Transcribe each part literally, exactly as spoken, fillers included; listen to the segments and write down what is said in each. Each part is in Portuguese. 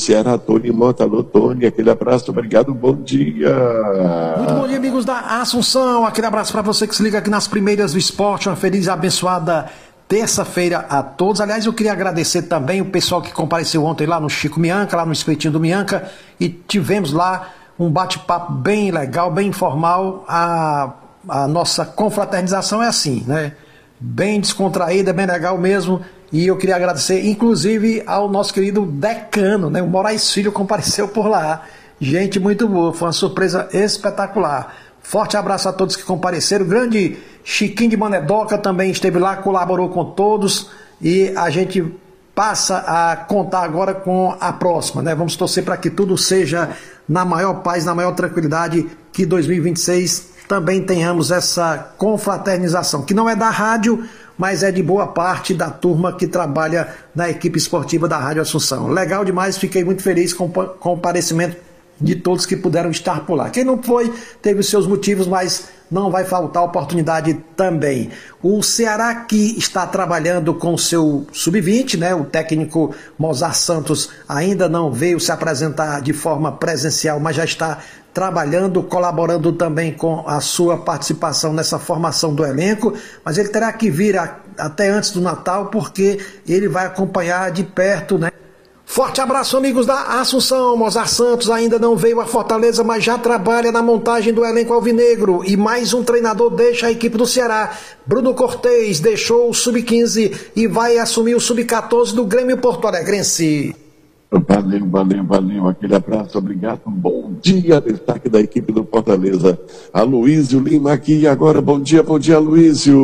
Ceará, Tony Mota. Alô, Tony, aquele abraço, obrigado, bom dia. Muito bom dia, amigos da Assunção, aquele abraço para você que se liga aqui nas primeiras do esporte, uma feliz e abençoada terça-feira a todos. Aliás, eu queria agradecer também o pessoal que compareceu ontem lá no Chico Mianca, lá no Espetinho do Mianca, e tivemos lá um bate-papo bem legal, bem informal. A, a nossa confraternização é assim, né? Bem descontraída, bem legal mesmo. E eu queria agradecer, inclusive, ao nosso querido decano, né? O Moraes Filho compareceu por lá. Gente muito boa, foi uma surpresa espetacular. Forte abraço a todos que compareceram. O grande Chiquinho de Manedoca também esteve lá, colaborou com todos. E a gente passa a contar agora com a próxima, né? Vamos torcer para que tudo seja na maior paz, na maior tranquilidade, que dois mil e vinte e seis também tenhamos essa confraternização, que não é da rádio, mas é de boa parte da turma que trabalha na equipe esportiva da Rádio Assunção. Legal demais, fiquei muito feliz com o comparecimento de todos que puderam estar por lá. Quem não foi, teve os seus motivos, mas não vai faltar oportunidade também. O Ceará, que está trabalhando com o seu sub vinte, né? O técnico Mozart Santos ainda não veio se apresentar de forma presencial, mas já está trabalhando, colaborando também com a sua participação nessa formação do elenco, mas ele terá que vir a, até antes do Natal, porque ele vai acompanhar de perto, né? Forte abraço, amigos da Assunção. Mozart Santos ainda não veio a Fortaleza, mas já trabalha na montagem do elenco alvinegro. E mais um treinador deixa a equipe do Ceará. Bruno Cortez deixou o sub quinze e vai assumir o sub quatorze do Grêmio Porto Alegrense. Valeu, valeu, valeu. Aquele abraço, obrigado. Bom dia, destaque da equipe do Fortaleza. Aloísio Lima aqui agora. Bom dia, bom dia, Aloísio.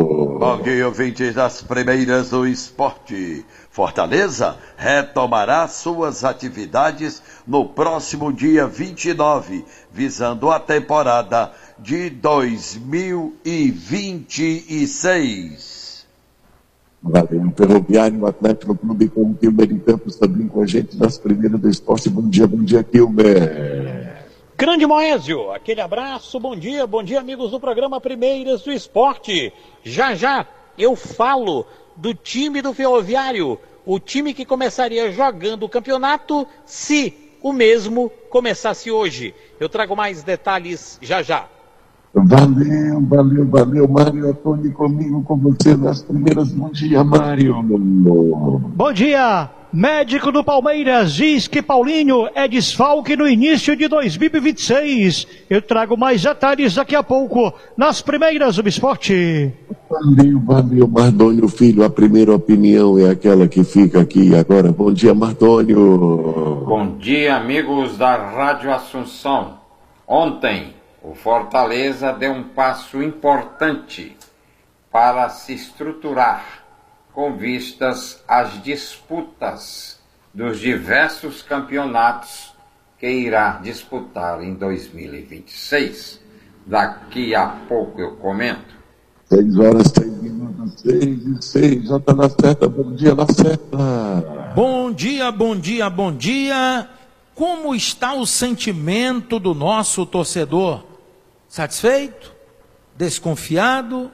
Bom dia, ouvintes das primeiras do esporte. Fortaleza retomará suas atividades no próximo dia vinte e nove, visando a temporada de dois mil e vinte e seis. Valeu, Ferroviário, Atlético Clube com o Kilmer em Campos também com a gente das primeiras do esporte. Bom dia, bom dia, Kilmer. Grande Moésio, aquele abraço, bom dia, bom dia, amigos do programa Primeiras do Esporte. Já já eu falo do time do Ferroviário, o time que começaria jogando o campeonato se o mesmo começasse hoje. Eu trago mais detalhes já já. Valeu, valeu, valeu, Mário Antônio, comigo, com você nas primeiras. Bom dia, Mário. Bom dia. Médico do Palmeiras diz que Paulinho é desfalque no início de dois mil e vinte e seis. Eu trago mais detalhes daqui a pouco nas primeiras do esporte. Valeu, valeu, Mardônio Filho. A primeira opinião é aquela que fica aqui agora. Bom dia, Mardônio. Bom dia, amigos da Rádio Assunção. Ontem, o Fortaleza deu um passo importante para se estruturar com vistas às disputas dos diversos campeonatos que irá disputar em dois mil e vinte e seis. Daqui a pouco eu comento. Seis horas, seis minutos, seis e seis, já está na certa. Bom dia, na certa. Bom dia, bom dia, bom dia. Como está o sentimento do nosso torcedor? Satisfeito? Desconfiado?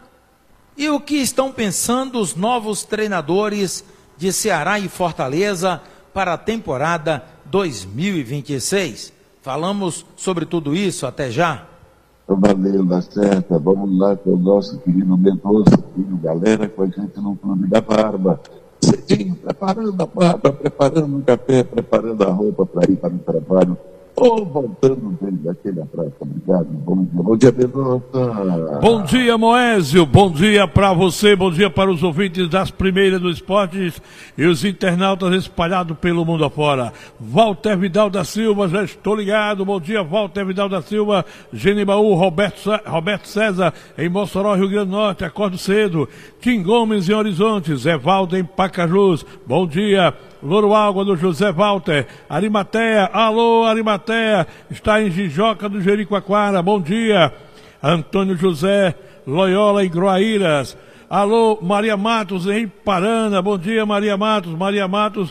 E o que estão pensando os novos treinadores de Ceará e Fortaleza para a temporada dois mil e vinte e seis? Falamos sobre tudo isso até já. Valeu, na certa. Vamos lá com o nosso querido Mendonça, filho, galera, com a gente no Clube da Barba. Cedinho, preparando a barba, preparando o café, preparando a roupa para ir para o trabalho. Ou voltando desde aquele abraço. Obrigado. Bom dia, bom dia, Mendonça. Bom dia, Moésio. Bom dia para você, bom dia para os ouvintes das primeiras do esporte e os internautas espalhados pelo mundo afora. Walter Vidal da Silva, já estou ligado. Bom dia, Walter Vidal da Silva, Genibaú, Roberto, Roberto César, em Mossoró, Rio Grande do Norte, acordo cedo. Tim Gomes, em Horizonte, Zé Valdo, em Pacajus. Bom dia. Louro Água do José Walter, Arimateia, alô Arimateia, está em Jijoca do Jericoacoara, bom dia. Antônio José, Loyola em Groaíras, alô Maria Matos em Parana, bom dia Maria Matos, Maria Matos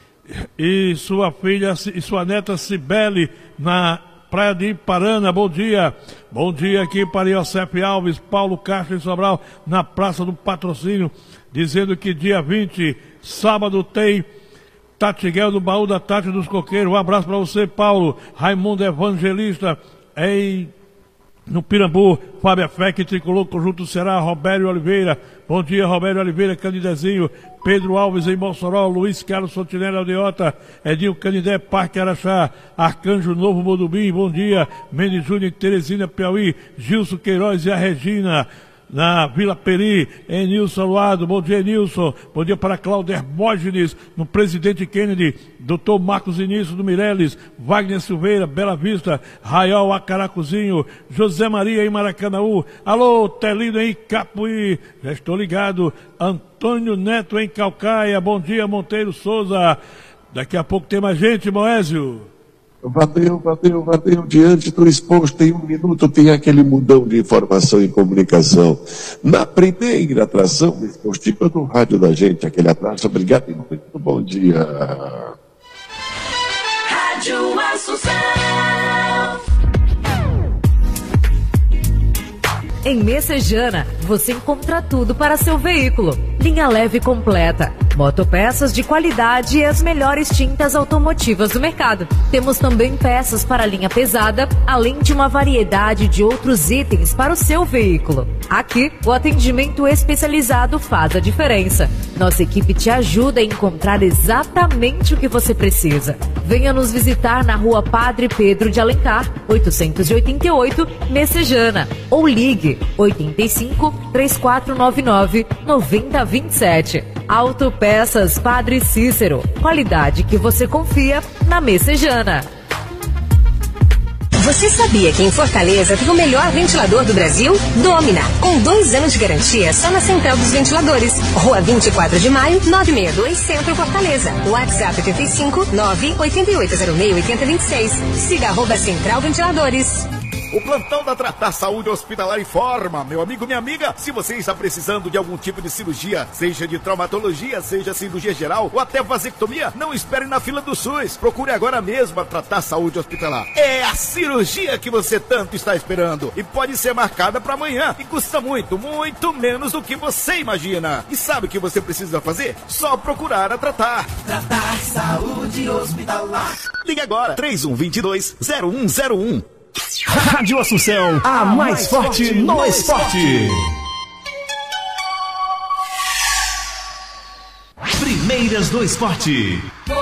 e sua filha e sua neta Cibele na Praia de Iparana, bom dia. Bom dia aqui para Iosef Alves, Paulo Castro em Sobral, na Praça do Patrocínio, dizendo que dia vinte, sábado tem Tatiguel do Baú da Tati dos Coqueiros. Um abraço para você, Paulo. Raimundo Evangelista em... no Pirambu, Fábio Fec, Tricolor, Conjunto Ceará, Robério Oliveira, bom dia, Robério Oliveira, Candidezinho, Pedro Alves em Mossoró, Luiz Carlos Fontinelli Aldeota, Edinho Canidé, Parque Araxá, Arcanjo Novo Modubim, bom dia, Mendes Júnior, Teresina, Piauí, Gilson Queiroz e a Regina, na Vila Peri, em Nilson Aluado, bom dia Nilson, bom dia para Cláudio Hermógenes, no Presidente Kennedy, doutor Marcos Início do Mireles, Wagner Silveira, Bela Vista, Raiol Acaracuzinho, José Maria em Maracanãú, alô Telino em Capuí, já estou ligado, Antônio Neto em Calcaia, bom dia Monteiro Souza, daqui a pouco tem mais gente, Moésio. Valeu, valeu, valeu. Diante do exposto, em um minuto tem aquele mundão de informação e comunicação. Na primeira atração expositiva do rádio da gente, aquele abraço, obrigado e muito bom dia. Rádio Assunção. Em Messejana, você encontra tudo para seu veículo. Linha leve completa, motopeças de qualidade e as melhores tintas automotivas do mercado. Temos também peças para linha pesada, além de uma variedade de outros itens para o seu veículo. Aqui, o atendimento especializado faz a diferença. Nossa equipe te ajuda a encontrar exatamente o que você precisa. Venha nos visitar na Rua Padre Pedro de Alencar, oitocentos e oitenta e oito, Messejana, ou ligue oitenta e cinco, três quatro nove nove, nove zero dois sete. Autopeças Padre Cícero. Qualidade que você confia na Messejana. Você sabia que em Fortaleza tem o melhor ventilador do Brasil? Domina, com dois anos de garantia só na Central dos Ventiladores. Rua vinte e quatro de maio, novecentos e sessenta e dois, Centro Fortaleza. WhatsApp oitenta e cinco, nove oito oito zero seis, oito zero dois seis. Siga arroba Central Ventiladores. O plantão da Tratar Saúde Hospitalar informa, meu amigo, minha amiga, se você está precisando de algum tipo de cirurgia, seja de traumatologia, seja cirurgia geral ou até vasectomia, não espere na fila do SUS. Procure agora mesmo a Tratar Saúde Hospitalar. É a cirurgia que você tanto está esperando e pode ser marcada para amanhã e custa muito, muito menos do que você imagina. E sabe o que você precisa fazer? Só procurar a Tratar. Tratar Saúde Hospitalar. Ligue agora, três um dois dois, zero um zero um. Rádio Assunção, a mais, mais forte, forte no esporte. Primeiras do Esporte.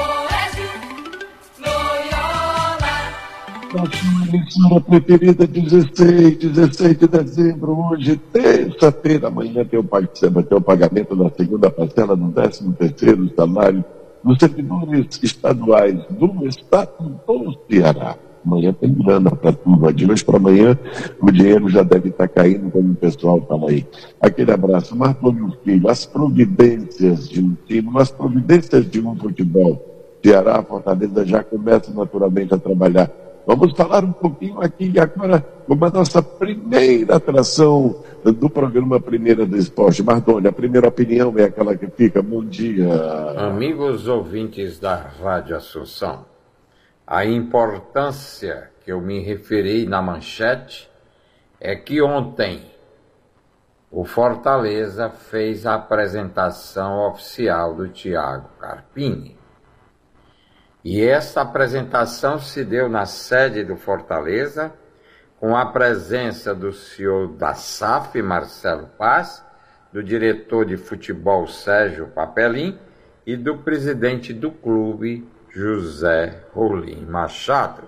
Minha preferida, dezesseis, dezesseis de dezembro, hoje, terça-feira, amanhã tem o, tem o pagamento da segunda parcela do décimo terceiro salário dos servidores estaduais do estado do Ceará. Amanhã tem grana para tudo. De hoje para amanhã o dinheiro já deve estar caindo, como o pessoal fala aí. Aquele abraço. Martônio Filho, as providências de um time, as providências de um futebol. Ceará, Fortaleza já começa naturalmente a trabalhar. Vamos falar um pouquinho aqui agora como a nossa primeira atração do programa Primeira do Esporte. Martônio, a primeira opinião é aquela que fica. Bom dia. Amigos ouvintes da Rádio Assunção, a importância que eu me referi na manchete é que ontem o Fortaleza fez a apresentação oficial do Thiago Carpini. E essa apresentação se deu na sede do Fortaleza, com a presença do C E O da S A F, Marcelo Paz, do diretor de futebol, Sérgio Papelim, e do presidente do clube, José Rolim Machado.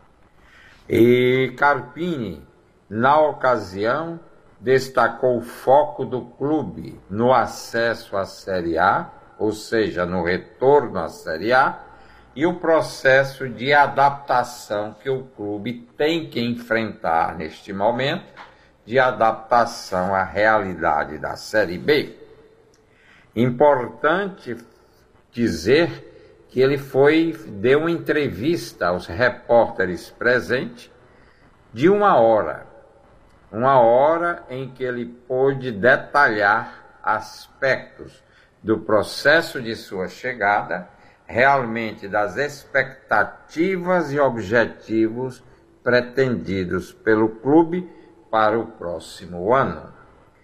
E Carpini, na ocasião, destacou o foco do clube no acesso à Série A, ou seja, no retorno à Série A, e o processo de adaptação que o clube tem que enfrentar neste momento, de adaptação à realidade da Série B. Importante dizer que ele foi, deu uma entrevista aos repórteres presentes de uma hora, uma hora em que ele pôde detalhar aspectos do processo de sua chegada, realmente das expectativas e objetivos pretendidos pelo clube para o próximo ano.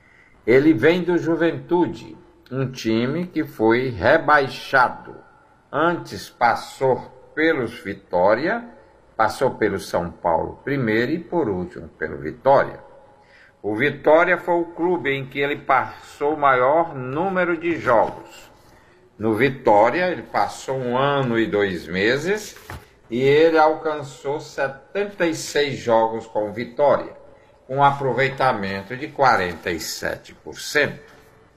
Ele vem do Juventude, um time que foi rebaixado antes passou pelos Vitória, passou pelo São Paulo primeiro e por último pelo Vitória. O Vitória foi o clube em que ele passou o maior número de jogos. No Vitória ele passou um ano e dois meses e ele alcançou setenta e seis jogos com o Vitória, com um aproveitamento de quarenta e sete por cento.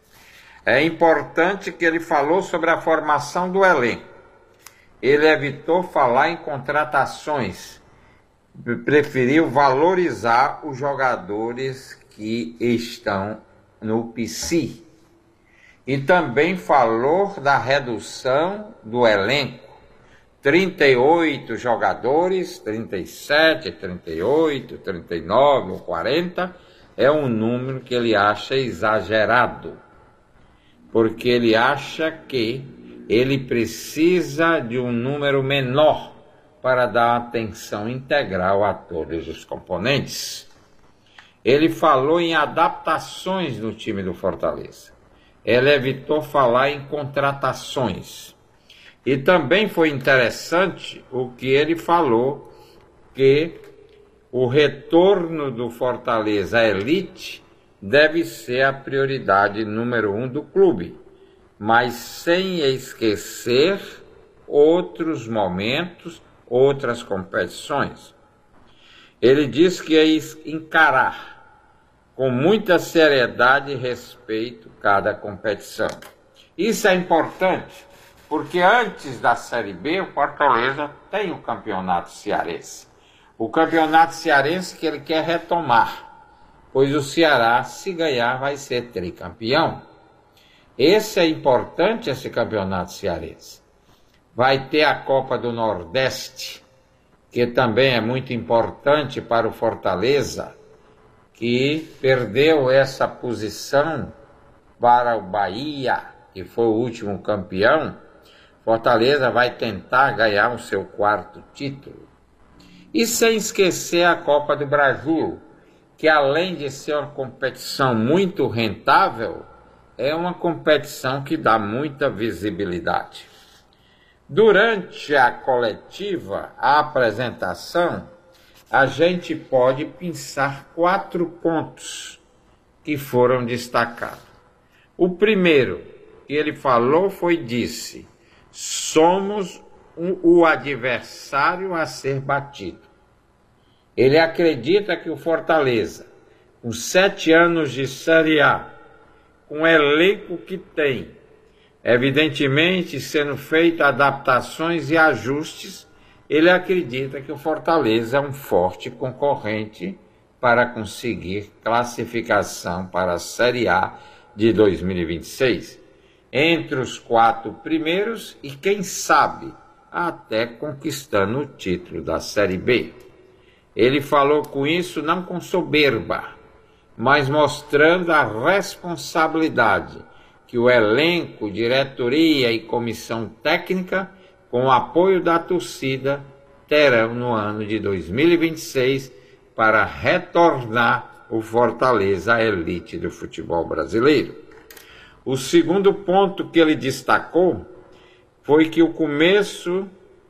É importante que ele falou sobre a formação do elenco. Ele evitou falar em contratações, preferiu valorizar os jogadores que estão no P C. E também falou da redução do elenco. trinta e oito jogadores, trinta e sete, trinta e oito, trinta e nove ou quarenta, é um número que ele acha exagerado, porque ele acha que ele precisa de um número menor para dar atenção integral a todos os componentes. Ele falou em adaptações no time do Fortaleza. Ele evitou falar em contratações. E também foi interessante o que ele falou, que o retorno do Fortaleza Elite deve ser a prioridade número um do clube, mas sem esquecer outros momentos, outras competições. Ele diz que é encarar com muita seriedade e respeito cada competição. Isso é importante, porque antes da Série B, o Fortaleza tem o Campeonato Cearense. O Campeonato Cearense que ele quer retomar, pois o Ceará, se ganhar, vai ser tricampeão. Esse é importante, esse Campeonato Cearense. Vai ter a Copa do Nordeste, que também é muito importante para o Fortaleza, que perdeu essa posição para o Bahia, que foi o último campeão. Fortaleza vai tentar ganhar o seu quarto título. E sem esquecer a Copa do Brasil, que além de ser uma competição muito rentável, é uma competição que dá muita visibilidade. Durante a coletiva, a apresentação, a gente pode pensar quatro pontos que foram destacados. O primeiro que ele falou foi, disse, somos um, o adversário a ser batido. Ele acredita que o Fortaleza, com sete anos de Série A, com o elenco que tem, evidentemente sendo feitas adaptações e ajustes, ele acredita que o Fortaleza é um forte concorrente para conseguir classificação para a Série A de dois mil e vinte e seis, entre os quatro primeiros e, quem sabe, até conquistando o título da Série B. Ele falou com isso não com soberba, mas mostrando a responsabilidade que o elenco, diretoria e comissão técnica, com o apoio da torcida, terão no ano de dois mil e vinte e seis para retornar o Fortaleza à elite do futebol brasileiro. O segundo ponto que ele destacou foi que o começo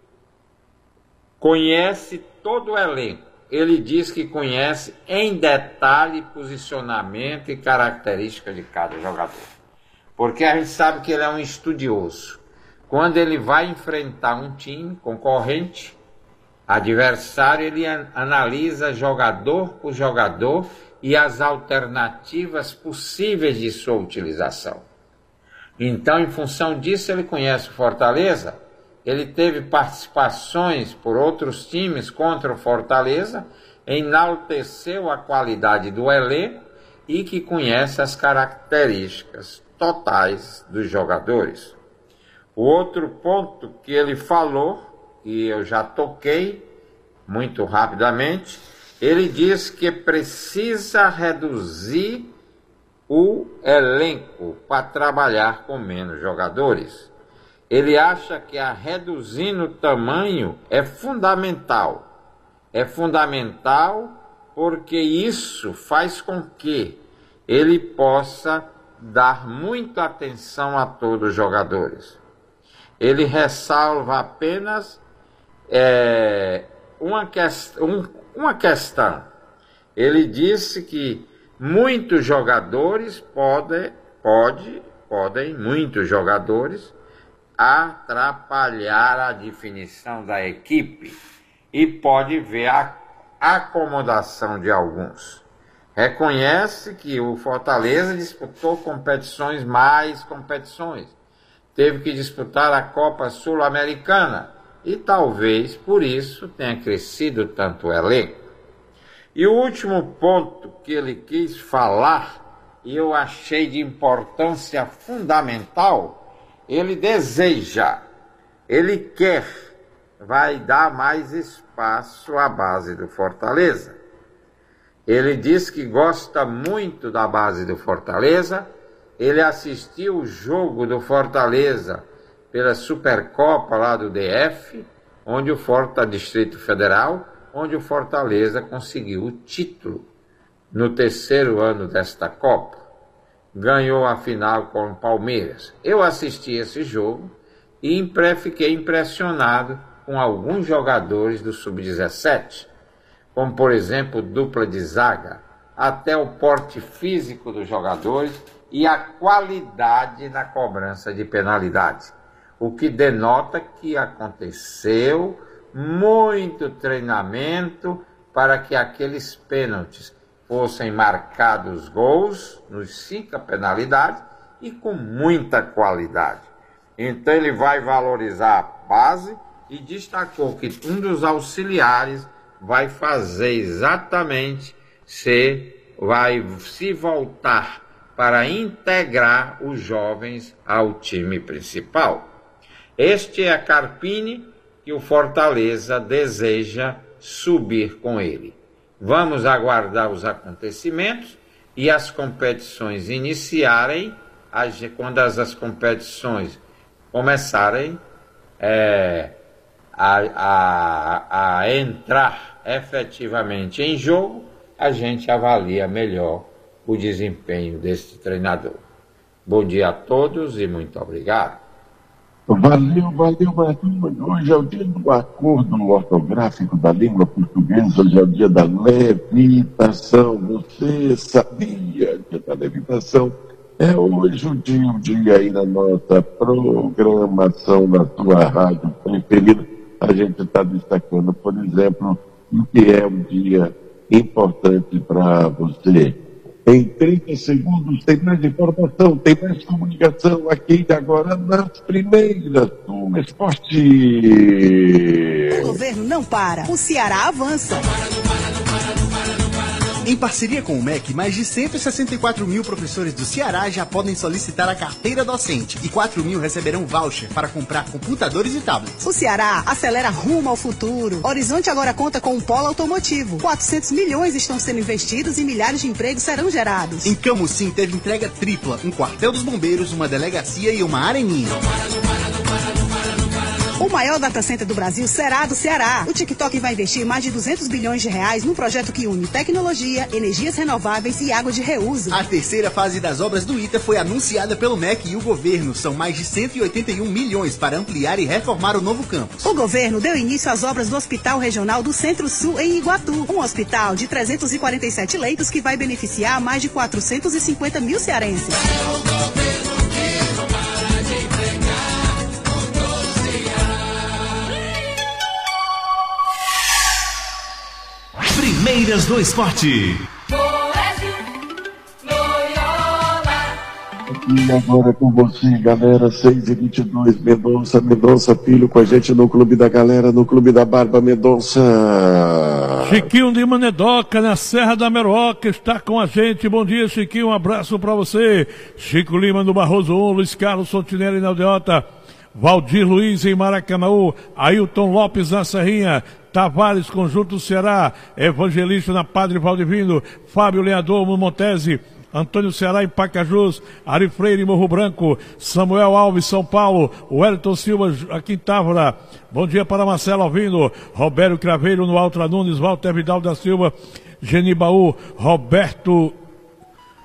conhece todo o elenco. Ele diz que conhece em detalhe posicionamento e característica de cada jogador. Porque a gente sabe que ele é um estudioso. Quando ele vai enfrentar um time concorrente, adversário, ele analisa jogador por jogador e as alternativas possíveis de sua utilização. Então, em função disso, ele conhece o Fortaleza, ele teve participações por outros times contra o Fortaleza, enalteceu a qualidade do elenco e que conhece as características totais dos jogadores. O outro ponto que ele falou, e eu já toquei muito rapidamente, ele diz que precisa reduzir o elenco para trabalhar com menos jogadores. Ele acha que a reduzindo o tamanho é fundamental. É fundamental porque isso faz com que ele possa dar muita atenção a todos os jogadores. ele ressalva apenas é, uma, que, um, uma questão. Ele disse que muitos jogadores podem, pode, podem, muitos jogadores, atrapalhar a definição da equipe e pode ver a acomodação de alguns. Reconhece que o Fortaleza disputou competições, mais competições. Teve que disputar a Copa Sul-Americana e talvez por isso tenha crescido tanto o elenco. E o último ponto que ele quis falar, e eu achei de importância fundamental, ele deseja, ele quer, vai dar mais espaço à base do Fortaleza. Ele diz que gosta muito da base do Fortaleza, ele assistiu o jogo do Fortaleza pela Supercopa lá do D F, onde o Fortaleza, Distrito Federal, onde o Fortaleza conseguiu o título no terceiro ano desta Copa. Ganhou a final com o Palmeiras. Eu assisti esse jogo e impre, fiquei impressionado com alguns jogadores do sub dezessete, como por exemplo dupla de zaga, até o porte físico dos jogadores e a qualidade na cobrança de penalidade, o que denota que aconteceu muito treinamento para que aqueles pênaltis fossem marcados gols nos cinco penalidades e com muita qualidade. Então ele vai valorizar a base e destacou que um dos auxiliares vai fazer exatamente se vai se voltar para integrar os jovens ao time principal. Este é a Carpini que o Fortaleza deseja subir com ele. Vamos aguardar os acontecimentos e as competições iniciarem, quando as, as competições começarem é, a, a, a entrar efetivamente em jogo, a gente avalia melhor o desempenho deste treinador. Bom dia a todos e muito obrigado. Valeu, valeu, valeu. Hoje é o dia do acordo ortográfico da língua portuguesa, hoje é o dia da levitação. Você sabia que a levitação é hoje o dia, um dia aí na nossa programação, na sua rádio preferida. A gente está destacando, por exemplo, o que é um dia importante para você. Em trinta segundos tem mais informação, tem mais comunicação aqui agora nas primeiras do esporte. O governo não para, o Ceará avança. Em parceria com o M E C, mais de cento e sessenta e quatro mil professores do Ceará já podem solicitar a carteira docente e quatro mil receberão voucher para comprar computadores e tablets. O Ceará acelera rumo ao futuro. Horizonte agora conta com um polo automotivo. quatrocentos milhões estão sendo investidos e milhares de empregos serão gerados. Em Camusim teve entrega tripla, um quartel dos bombeiros, uma delegacia e uma areninha. O maior data center do Brasil será do Ceará. O TikTok vai investir mais de duzentos bilhões de reais num projeto que une tecnologia, energias renováveis e água de reuso. A terceira fase das obras do ITA foi anunciada pelo M E C e o governo. São mais de cento e oitenta e um milhões para ampliar e reformar o novo campus. O governo deu início às obras do Hospital Regional do Centro-Sul em Iguatu. Um hospital de trezentos e quarenta e sete leitos que vai beneficiar mais de quatrocentos e cinquenta mil cearenses. É o governo que não para de entregar. Primeiras do Esporte. E agora com você, galera, seis e vinte e dois, Mendonça, Mendonça Filho com a gente no Clube da Galera, no Clube da Barba, Mendonça. Chiquinho de Manedoca, na Serra da Meroca, está com a gente. Bom dia, Chiquinho, um abraço para você. Chico Lima no Barroso um, Luiz Carlos Sontinelli na Aldeota, Valdir Luiz em Maracanãú, Ailton Lopes na Serrinha, Tavares, Conjunto Ceará, Evangelista na Padre Valdivino, Fábio Leador no Montese, Antônio Ceará em Pacajus, Ari Freire em Morro Branco, Samuel Alves, São Paulo, Wellington Silva aqui em Távora. Bom dia para Marcelo Alvino, Roberto Craveiro no Altra Nunes, Walter Vidal da Silva, Genibaú, Roberto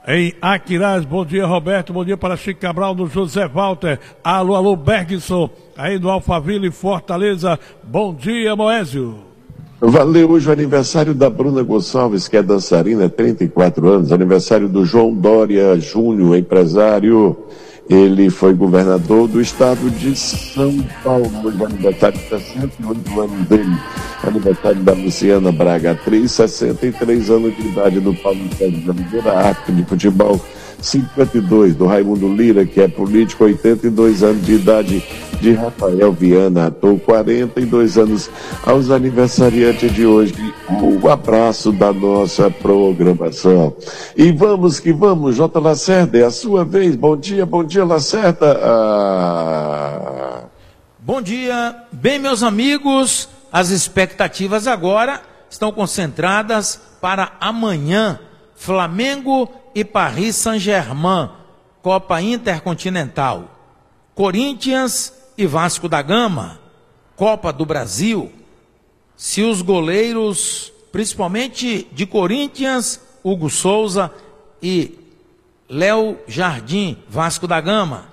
em Aquiraz. Bom dia, Roberto. Bom dia para Chico Cabral, do José Walter. Alô, alô, Bergson, aí do Alphaville, Fortaleza. Bom dia, Moésio. Valeu, hoje o aniversário da Bruna Gonçalves, que é dançarina, trinta e quatro anos. Aniversário do João Dória Júnior, empresário. Ele foi governador do estado de São Paulo. Hoje é aniversário de sessenta e oito anos dele. Aniversário da Luciana Braga, atriz, sessenta e três anos de idade, do Paulo Sérgio de Oliveira, arte de futebol, cinquenta e dois, do Raimundo Lira, que é político, oitenta e dois anos de idade, de Rafael Viana, ator, quarenta e dois anos, aos aniversariantes de hoje. Um abraço da nossa programação. E vamos que vamos, J. Lacerda, é a sua vez. Bom dia, bom dia, Lacerda. Ah... Bom dia. Bem, meus amigos, as expectativas agora estão concentradas para amanhã. Flamengo e Paris Saint-Germain, Copa Intercontinental. Corinthians e Vasco da Gama, Copa do Brasil. Se os goleiros, principalmente de Corinthians, Hugo Souza e Léo Jardim, Vasco da Gama,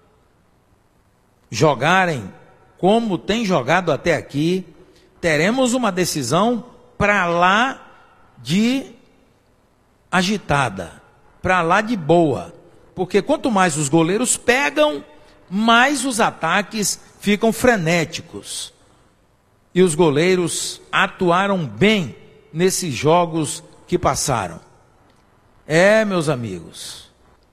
jogarem como tem jogado até aqui, teremos uma decisão para lá de agitada, para lá de boa. Porque quanto mais os goleiros pegam, mais os ataques ficam frenéticos. E os goleiros atuaram bem nesses jogos que passaram. É, meus amigos,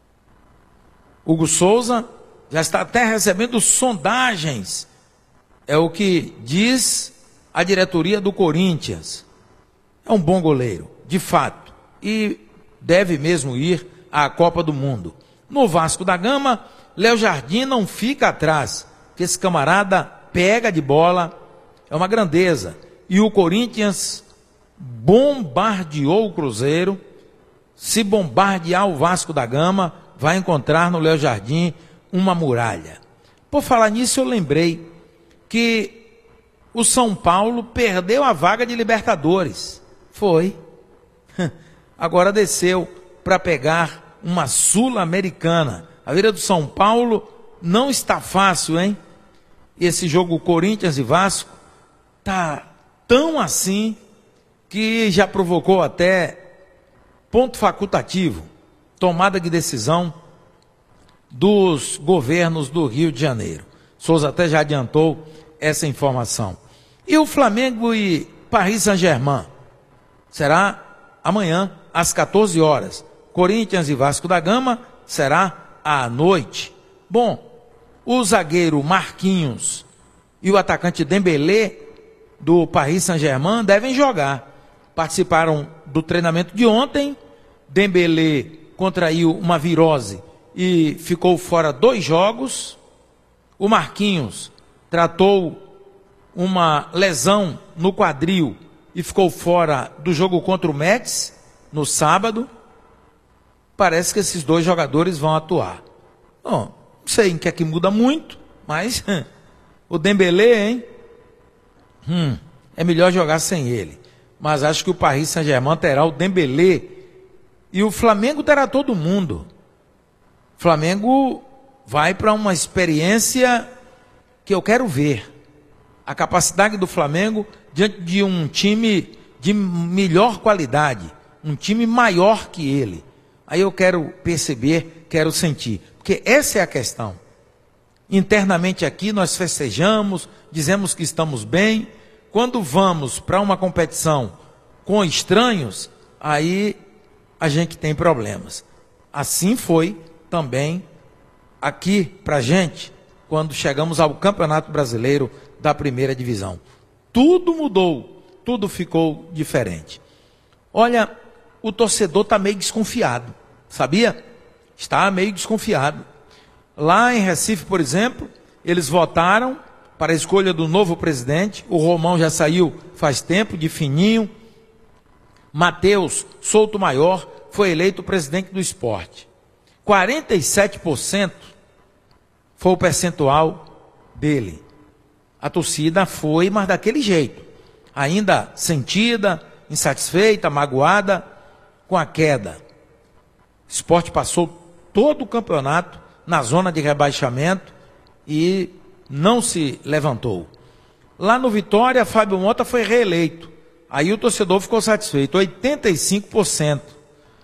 Hugo Souza já está até recebendo sondagens, é o que diz a diretoria do Corinthians. É um bom goleiro, de fato, e deve mesmo ir à Copa do Mundo. No Vasco da Gama, Léo Jardim não fica atrás, que esse camarada pega de bola, é uma grandeza. E o Corinthians bombardeou o Cruzeiro. Se bombardear o Vasco da Gama, vai encontrar no Léo Jardim uma muralha. Por falar nisso, eu lembrei que o São Paulo perdeu a vaga de Libertadores. Foi. Agora desceu para pegar uma Sul-Americana. A vida do São Paulo não está fácil, hein? Esse jogo Corinthians e Vasco tá tão assim que já provocou até ponto facultativo, tomada de decisão dos governos do Rio de Janeiro. Souza até já adiantou essa informação. E o Flamengo e Paris Saint-Germain? Será amanhã, às quatorze horas. Corinthians e Vasco da Gama será à noite. Bom, o zagueiro Marquinhos e o atacante Dembélé do Paris Saint-Germain devem jogar. Participaram do treinamento de ontem. Dembélé contraiu uma virose e ficou fora dois jogos. O Marquinhos tratou uma lesão no quadril e ficou fora do jogo contra o Metz no sábado. Parece que esses dois jogadores vão atuar. Bom, não sei em que é que muda muito, mas o Dembélé, hein? Hum, é melhor jogar sem ele. Mas acho que o Paris Saint-Germain terá o Dembélé e o Flamengo terá todo mundo. O Flamengo vai para uma experiência que eu quero ver. A capacidade do Flamengo diante de um time de melhor qualidade, um time maior que ele. Aí eu quero perceber, quero sentir. Porque essa é a questão. Internamente aqui nós festejamos, dizemos que estamos bem. Quando vamos para uma competição com estranhos, aí a gente tem problemas. Assim foi também aqui para a gente, quando chegamos ao Campeonato Brasileiro da Primeira Divisão. Tudo mudou, tudo ficou diferente. Olha, o torcedor está meio desconfiado, sabia? Está meio desconfiado. Lá em Recife, por exemplo, eles votaram para a escolha do novo presidente. O Romão já saiu faz tempo, de fininho. Matheus Souto Maior foi eleito presidente do Sport. quarenta e sete por cento foi o percentual dele. A torcida foi, mas daquele jeito. Ainda sentida, insatisfeita, magoada com a queda. Sport passou todo o campeonato na zona de rebaixamento e não se levantou. Lá no Vitória, Fábio Mota foi reeleito. Aí o torcedor ficou satisfeito, oitenta e cinco por cento.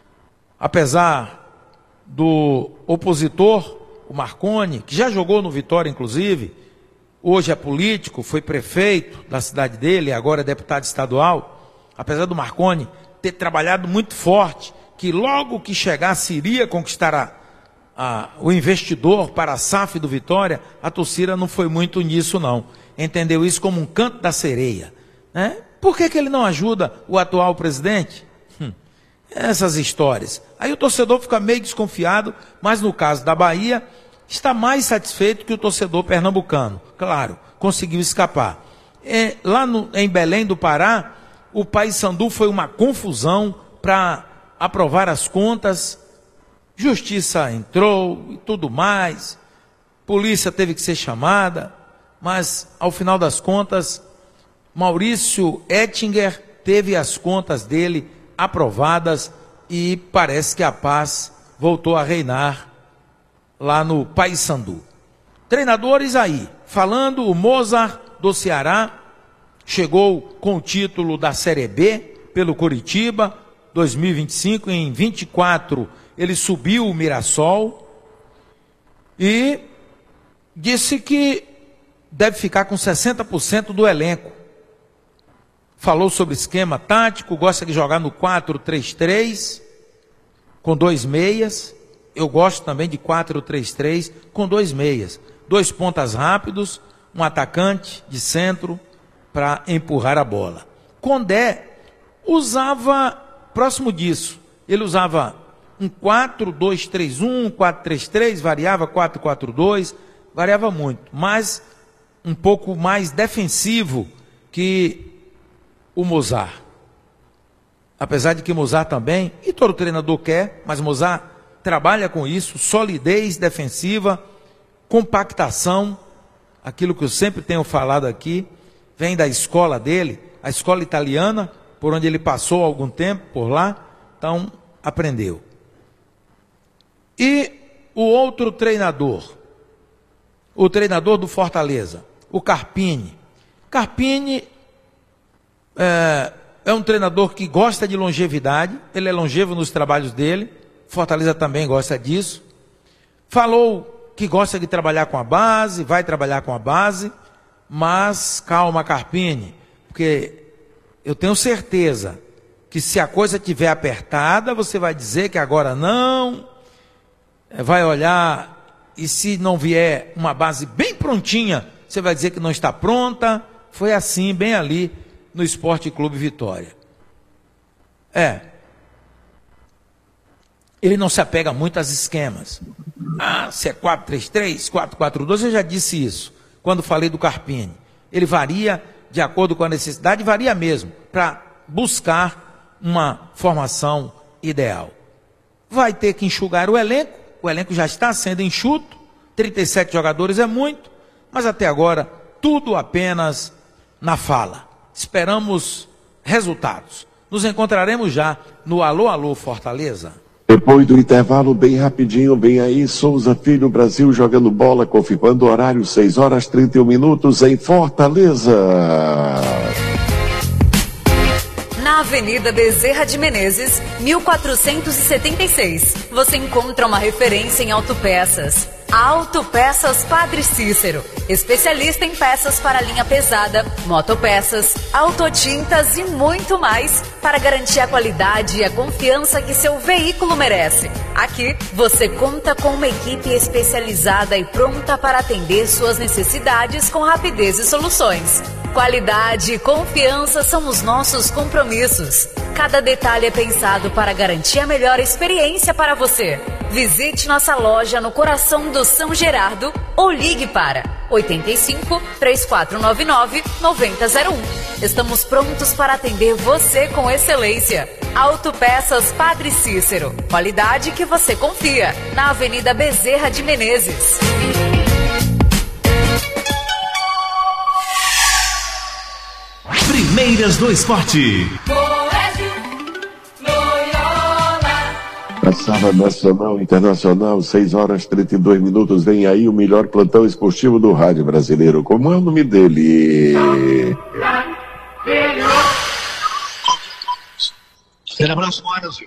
Apesar do opositor, o Marconi, que já jogou no Vitória, inclusive, hoje é político, foi prefeito da cidade dele, agora é deputado estadual. Apesar do Marconi ter trabalhado muito forte, que logo que chegasse iria conquistar a, a, o investidor para a S A F do Vitória, a torcida não foi muito nisso não. Entendeu isso como um canto da sereia, né? Por que que ele não ajuda o atual presidente? Hum, essas histórias. Aí o torcedor fica meio desconfiado, mas no caso da Bahia, está mais satisfeito que o torcedor pernambucano. Claro, conseguiu escapar. É, lá no, em Belém do Pará, o Paysandu foi uma confusão para aprovar as contas. Justiça entrou e tudo mais. Polícia teve que ser chamada. Mas, ao final das contas, Maurício Ettinger teve as contas dele aprovadas e parece que a paz voltou a reinar lá no Paysandu. Treinadores aí, falando, o Mozart do Ceará chegou com o título da Série B pelo Coritiba, dois mil e vinte e cinco, em vinte e quatro ele subiu o Mirassol e disse que deve ficar com sessenta por cento do elenco. Falou sobre esquema tático, gosta de jogar no quatro três três, com dois meias. Eu gosto também de quatro três três, com dois meias. Dois pontas rápidos, um atacante de centro para empurrar a bola. Condé usava, próximo disso, ele usava um quatro dois três um, um quatro três três, variava quatro quatro dois, variava muito, mas um pouco mais defensivo que o Mozart. Apesar de que Mozart também, e todo treinador quer, mas Mozart trabalha com isso, solidez defensiva, compactação, aquilo que eu sempre tenho falado aqui, vem da escola dele, a escola italiana, por onde ele passou algum tempo por lá, então aprendeu. E o outro treinador, o treinador do Fortaleza, o Carpini. Carpini é, é um treinador que gosta de longevidade, ele é longevo nos trabalhos dele, Fortaleza também gosta disso. Falou que gosta de trabalhar com a base, vai trabalhar com a base, mas calma, Carpini, porque eu tenho certeza que se a coisa estiver apertada, você vai dizer que agora não, vai olhar, e se não vier uma base bem prontinha, você vai dizer que não está pronta. Foi assim, bem ali, no Esporte Clube Vitória. É. Ele não se apega muito aos esquemas. Ah, se é quatro três três, quatro quatro dois, eu já disse isso, quando falei do Carpini. Ele varia de acordo com a necessidade, varia mesmo, para buscar uma formação ideal. Vai ter que enxugar o elenco, o elenco já está sendo enxuto, trinta e sete jogadores é muito, mas até agora tudo apenas na fala. Esperamos resultados. Nos encontraremos já no Alô Alô Fortaleza. Depois do intervalo, bem rapidinho, vem aí Souza Filho, Brasil jogando bola, confirmando o horário, seis horas e trinta e um minutos em Fortaleza. Na Avenida Bezerra de Menezes, mil quatrocentos e setenta e seis, você encontra uma referência em autopeças. Autopeças Padre Cícero, especialista em peças para linha pesada, motopeças, autotintas e muito mais, para garantir a qualidade e a confiança que seu veículo merece. Aqui, você conta com uma equipe especializada e pronta para atender suas necessidades com rapidez e soluções. Qualidade e confiança são os nossos compromissos. Cada detalhe é pensado para garantir a melhor experiência para você. Visite nossa loja no coração do São Gerardo ou ligue para oito cinco, três quatro nove nove, nove zero zero um. Estamos prontos para atender você com excelência. Autopeças Padre Cícero. Qualidade que você confia. Na Avenida Bezerra de Menezes. Primeiras do Esporte. Passava Nacional, Internacional, seis horas e trinta e dois minutos. Vem aí o melhor plantão esportivo do rádio brasileiro. Como é o nome dele? Aquele abraço, Márcio.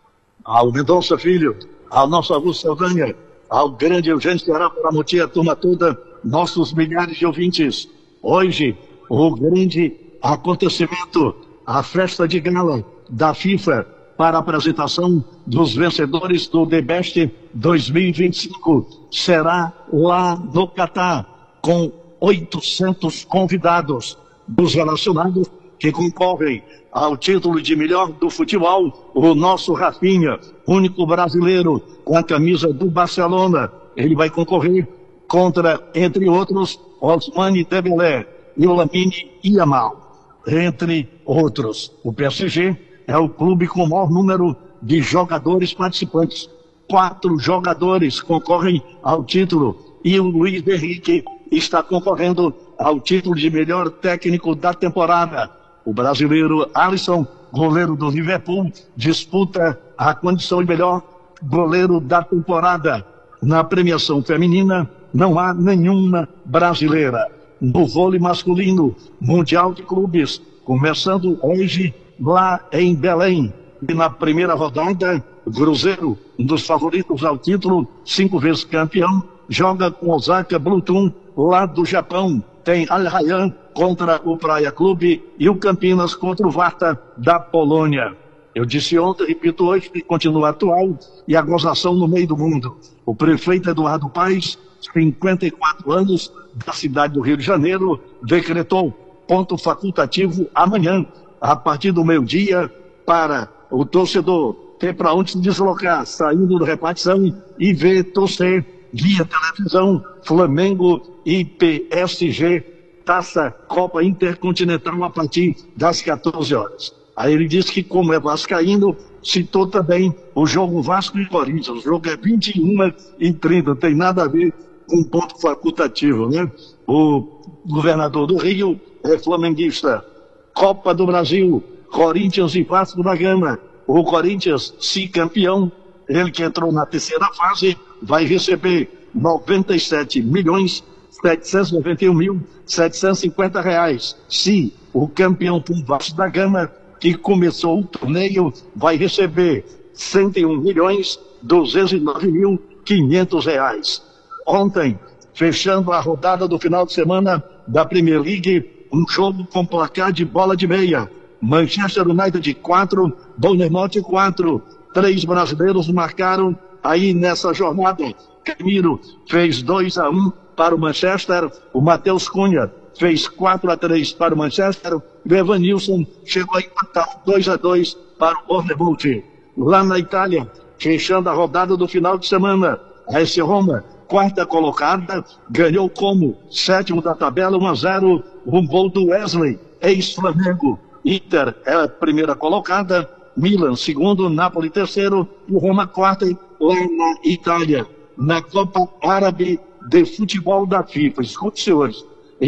Ao Mendonça Filho, ao nosso Augusto Saldanha, ao grande Eugênio Ceará, Paramuti, a turma toda, nossos milhares de ouvintes. Hoje, o grande acontecimento, a festa de gala da FIFA para a apresentação dos vencedores do The Best dois mil e vinte e cinco será lá no Catar, com oitocentos convidados dos relacionados que concorrem ao título de melhor do futebol. O nosso Rafinha, único brasileiro com a camisa do Barcelona, ele vai concorrer contra, entre outros, Ousmane Dembélé e o Lamine Yamal, entre outros. O P S G é o clube com o maior número de jogadores participantes. Quatro jogadores concorrem ao título e o Luiz Henrique está concorrendo ao título de melhor técnico da temporada. O brasileiro Alisson, goleiro do Liverpool, disputa a condição de melhor goleiro da temporada. Na premiação feminina, não há nenhuma brasileira. No vôlei masculino, Mundial de Clubes, começando hoje lá em Belém. E na primeira rodada, o Cruzeiro, um dos favoritos ao título, cinco vezes campeão, joga com Osaka Bluetooth lá do Japão. Tem Al Rayyan contra o Praia Clube e o Campinas contra o Varta da Polônia. Eu disse ontem, repito hoje, que continua atual e a gozação no meio do mundo. O prefeito Eduardo Paes, cinquenta e quatro anos, da cidade do Rio de Janeiro, decretou ponto facultativo amanhã, a partir do meio-dia, para o torcedor ter para onde se deslocar, saindo da repartição e ver torcer via televisão Flamengo e P S G, Taça Copa Intercontinental, a partir das quatorze horas. Aí ele disse que, como é vascaíno, citou também o jogo Vasco e Corinthians. O jogo é vinte e uma e trinta, não tem nada a ver com ponto facultativo, né? O governador do Rio é flamenguista. Copa do Brasil, Corinthians e Vasco da Gama. O Corinthians, se campeão, ele que entrou na terceira fase, vai receber noventa e sete milhões setecentos e noventa e um mil setecentos e cinquenta reais. Se o campeão por Vasco da Gama, que começou o torneio, vai receber cento e um milhões duzentos e nove mil quinhentos reais. Ontem, fechando a rodada do final de semana da Premier League, um jogo com placar de bola de meia. Manchester United quatro, Bournemouth quatro. Três brasileiros marcaram aí nessa jornada. Camilo fez dois a um para o Manchester. O Matheus Cunha fez quatro a três para o Manchester. O Evanilson chegou a empatar dois a dois para o Bournemouth. Lá na Itália, fechando a rodada do final de semana, a S Roma, quarta colocada, ganhou como sétimo da tabela, um a zero, um gol do Wesley, ex-Flamengo. Inter é a primeira colocada, Milan segundo, Napoli terceiro, e Roma quarta lá na Itália. Na Copa Árabe de Futebol da FIFA. Escute, senhores,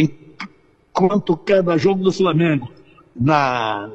enquanto cada jogo do Flamengo na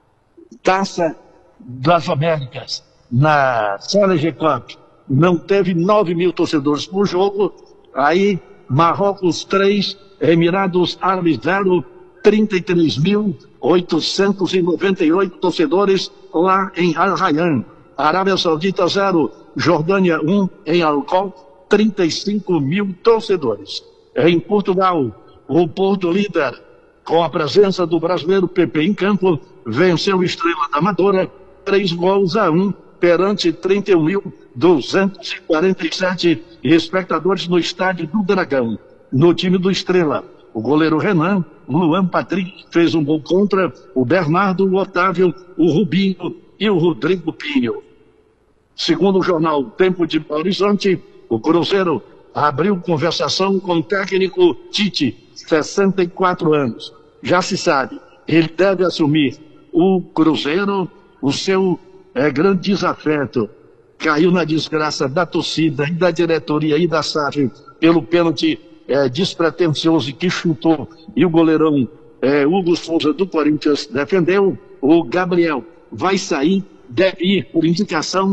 Taça das Américas, na Challenge Cup, não teve nove mil torcedores por jogo, aí Marrocos três, Emirados Árabes zero, trinta e três mil oitocentos e noventa e oito torcedores lá em Al Rayyan. Arábia Saudita zero, Jordânia um, em Alcol, trinta e cinco mil torcedores. Em Portugal, o Porto líder, com a presença do brasileiro Pepe em campo, venceu Estrela da Amadora, três gols a um, perante trinta e um mil duzentos e quarenta e sete espectadores no estádio do Dragão. No time do Estrela, o goleiro Renan, Luan Patrick fez um gol contra, o Bernardo, o Otávio, o Rubinho e o Rodrigo Pinho. Segundo o jornal Tempo de Belo Horizonte, o Cruzeiro abriu conversação com o técnico Tite, sessenta e quatro anos. Já se sabe, ele deve assumir o Cruzeiro, o seu é, grande desafeto. Caiu na desgraça da torcida e da diretoria e da S A F pelo pênalti é, despretensioso que chutou e o goleirão é, Hugo Souza do Corinthians defendeu. O Gabriel vai sair, deve ir por indicação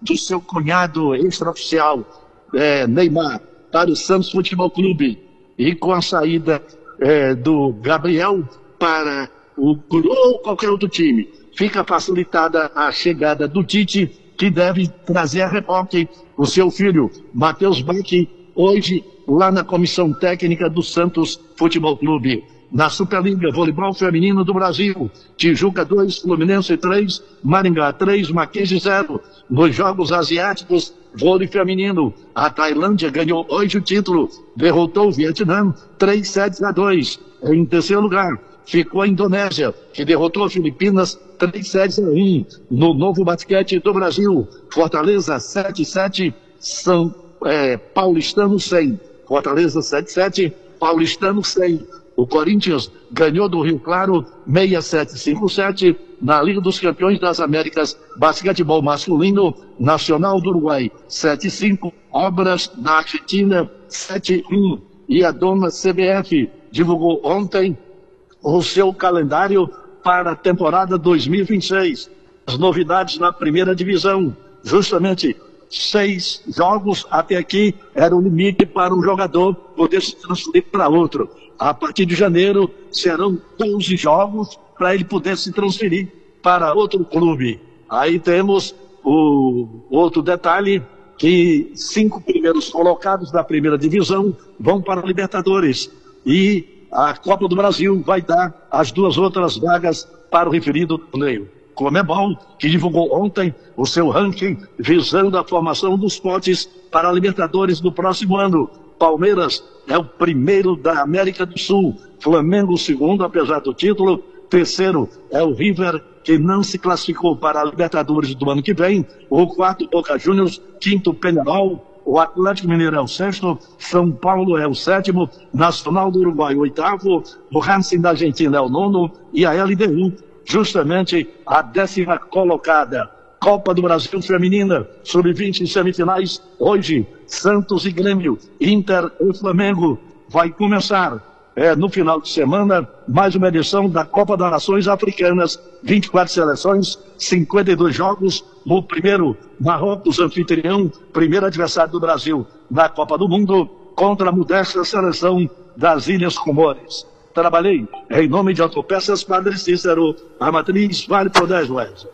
do seu cunhado extraoficial, é, Neymar, para o Santos Futebol Clube, e com a saída é, do Gabriel para o ou qualquer outro time, fica facilitada a chegada do Tite, que deve trazer a reboque o seu filho, Matheus Bach, hoje lá na comissão técnica do Santos Futebol Clube. Na Superliga Voleibol Feminino do Brasil, Tijuca dois, Fluminense três, Maringá três, Mackenzie zero. Nos Jogos Asiáticos, vôlei feminino, a Tailândia ganhou hoje o título, derrotou o Vietnã três sets a dois. Em terceiro lugar, ficou a Indonésia, que derrotou a Filipinas três sets a um. No Novo Basquete do Brasil, Fortaleza sete sete, São é, Paulistano cem. Fortaleza sete sete, Paulistano cem. O Corinthians ganhou do Rio Claro seis sete cinco sete na Liga dos Campeões das Américas, basquetebol masculino, Nacional do Uruguai sete cinco, Obras da Argentina sete um. E a dona C B F divulgou ontem o seu calendário para a temporada dois mil e vinte e seis. As novidades na primeira divisão, justamente seis jogos até aqui era o limite para um jogador poder se transferir para outro. A partir de janeiro serão doze jogos para ele poder se transferir para outro clube. Aí temos o outro detalhe, que cinco primeiros colocados da primeira divisão vão para a Libertadores. E a Copa do Brasil vai dar as duas outras vagas para o referido torneio. Conmebol, que divulgou ontem o seu ranking visando a formação dos potes para a Libertadores do próximo ano. Palmeiras é o primeiro da América do Sul, Flamengo o segundo, apesar do título, terceiro é o River, que não se classificou para a Libertadores do ano que vem, o quarto Boca Juniors, quinto Peñarol, o Atlético Mineiro é o sexto, São Paulo é o sétimo, Nacional do Uruguai o oitavo, o Racing da Argentina é o nono e a L D U, justamente a décima colocada. Copa do Brasil Feminina, sub vinte em semifinais, hoje, Santos e Grêmio, Inter e Flamengo. Vai começar é, no final de semana mais uma edição da Copa das Nações Africanas, vinte e quatro seleções, cinquenta e dois jogos. O primeiro, Marrocos anfitrião, primeiro adversário do Brasil na Copa do Mundo, contra a modesta seleção das Ilhas Comores. Trabalhei em nome de Autopeças Padre Cícero, a matriz Vale por dez, Wesley.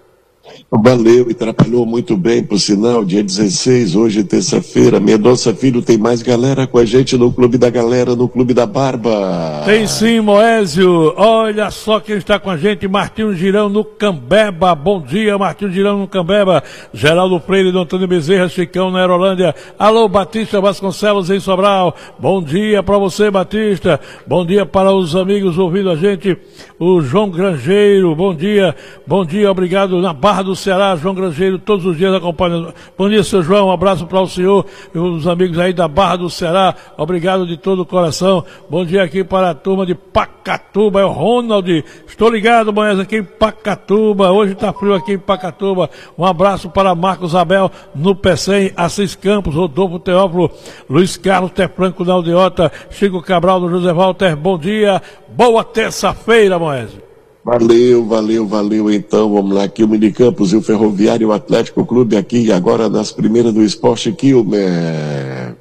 Valeu, e trabalhou muito bem, por sinal, dia dezesseis, hoje terça-feira. Mendonça Filho, tem mais galera com a gente no Clube da Galera, no Clube da Barba. Tem sim, Moésio. Olha só quem está com a gente, Martinho Girão no Cambeba. Bom dia, Martinho Girão no Cambeba. Geraldo Freire, do Antônio Bezerra, Chicão na Aerolândia. Alô, Batista Vasconcelos em Sobral. Bom dia para você, Batista. Bom dia para os amigos ouvindo a gente. O João Grangeiro, bom dia. Bom dia, obrigado. Na Barra do Ceará, João Grangeiro, todos os dias acompanhando. Bom dia, seu João, um abraço para o senhor e os amigos aí da Barra do Ceará, obrigado de todo o coração. Bom dia aqui para a turma de Pacatuba, é o Ronald, estou ligado, Moés, aqui em Pacatuba, hoje está frio aqui em Pacatuba. Um abraço para Marcos Abel no P C M, Assis Campos, Rodolfo Teófilo, Luiz Carlos Tefranco na Aldeota, Chico Cabral do José Walter, bom dia, boa terça-feira, Moés. Valeu, valeu, valeu. Então, vamos lá, aqui o Minicampos e o Ferroviário o Atlético Clube aqui, agora nas primeiras do Esporte Quilmer.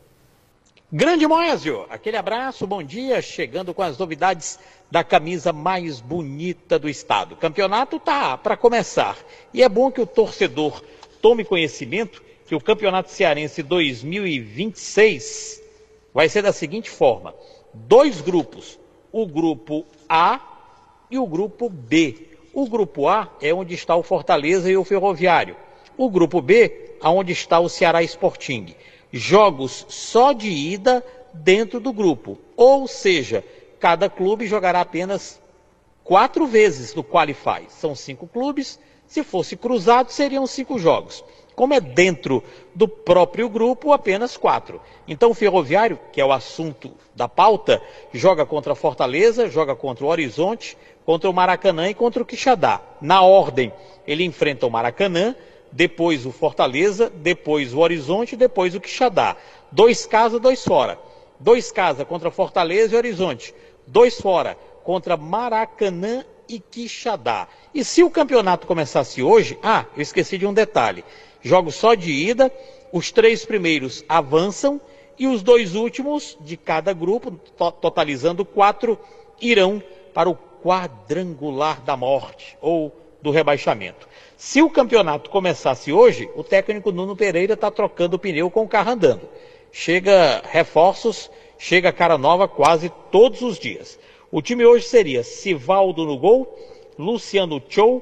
Grande Moésio, aquele abraço, bom dia, chegando com as novidades da camisa mais bonita do estado. O campeonato tá para começar e é bom que o torcedor tome conhecimento que o Campeonato Cearense dois mil e vinte e seis vai ser da seguinte forma: dois grupos, o grupo A e o grupo B. O grupo A é onde está o Fortaleza e o Ferroviário. O grupo B, aonde está o Ceará Sporting. Jogos só de ida dentro do grupo. Ou seja, cada clube jogará apenas quatro vezes no Qualify. São cinco clubes, se fosse cruzado seriam cinco jogos. Como é dentro do próprio grupo, apenas quatro. Então o Ferroviário, que é o assunto da pauta, joga contra a Fortaleza, joga contra o Horizonte, contra o Maracanã e contra o Quixadá. Na ordem, ele enfrenta o Maracanã, depois o Fortaleza, depois o Horizonte, depois o Quixadá. Dois casa, dois fora. Dois casa contra Fortaleza e Horizonte. Dois fora contra Maracanã e Quixadá. E se o campeonato começasse hoje, ah, eu esqueci de um detalhe, jogos só de ida, os três primeiros avançam e os dois últimos de cada grupo, to- totalizando quatro, irão para o quadrangular da morte ou do rebaixamento. Se o campeonato começasse hoje, o técnico Nuno Pereira está trocando o pneu com o carro andando. Chega reforços, chega cara nova quase todos os dias. O time hoje seria Sivaldo no gol, Luciano Chou,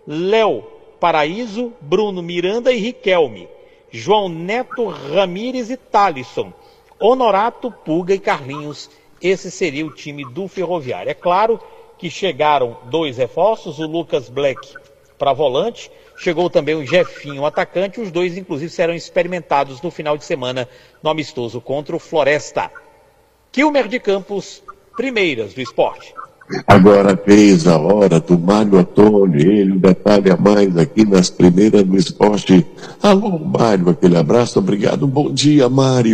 Léo Paraíso, Bruno Miranda e Riquelme, João Neto, Ramírez e Talisson, Honorato, Puga e Carlinhos. Esse seria o time do Ferroviário. É claro que chegaram dois reforços, o Lucas Black para volante, chegou também o Jefinho, atacante, os dois inclusive serão experimentados no final de semana no amistoso contra o Floresta. Quilmer de Campos, Primeiras do Esporte. Agora fez a hora do Mário Antônio, ele, um detalhe a mais aqui nas Primeiras do Esporte. Alô, Mário, aquele abraço, obrigado, bom dia, Mário.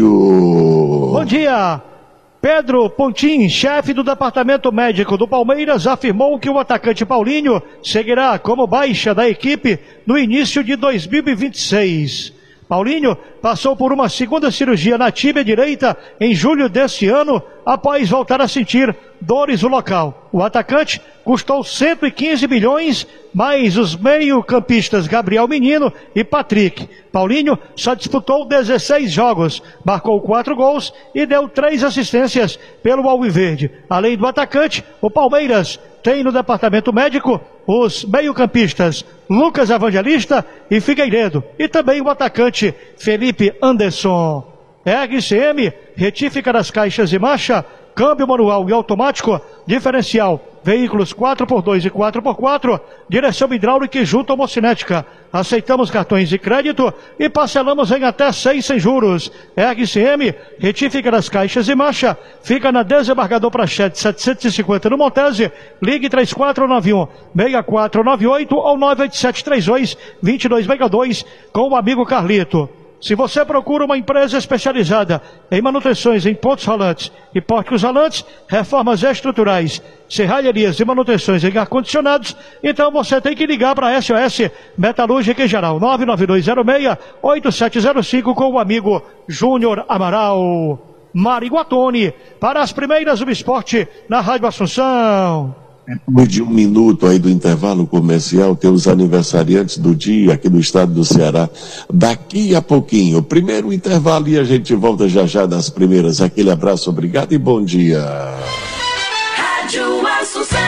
Bom dia. Pedro Pontin, chefe do departamento médico do Palmeiras, afirmou que o atacante Paulinho seguirá como baixa da equipe no início de dois mil e vinte e seis. Paulinho passou por uma segunda cirurgia na tíbia direita em julho deste ano, após voltar a sentir dores no local. O atacante custou cento e quinze milhões, mais os meio-campistas Gabriel Menino e Patrick. Paulinho só disputou dezesseis jogos, marcou quatro gols e deu três assistências pelo Alviverde. Além do atacante, o Palmeiras tem no departamento médico os meio-campistas Lucas Evangelista e Figueiredo, e também o atacante Felipe Anderson. R C M, retífica das caixas de marcha, câmbio manual e automático, diferencial, veículos quatro por dois e quatro por quatro, direção hidráulica e junta homocinética. Aceitamos cartões de crédito e parcelamos em até seis sem juros. R C M, retífica das caixas de marcha, fica na Desembargador Prachete setecentos e cinquenta no Montese. Ligue três quatro nove um, seis quatro nove oito ou nove oito sete três dois, dois dois seis dois com o amigo Carlito. Se você procura uma empresa especializada em manutenções em pontos rolantes e pórticos rolantes, reformas estruturais, serralherias e manutenções em ar-condicionados, então você tem que ligar para a S O S Metalúrgica em geral, nove nove dois zero seis, oito sete zero cinco com o amigo Júnior Amaral. Mariguatone, para as Primeiras do Esporte na Rádio Assunção. Depois de um minuto aí do intervalo comercial, tem os aniversariantes do dia aqui no estado do Ceará. Daqui a pouquinho, primeiro intervalo e a gente volta já já das primeiras. Aquele abraço, obrigado e bom dia. Rádio Assunção.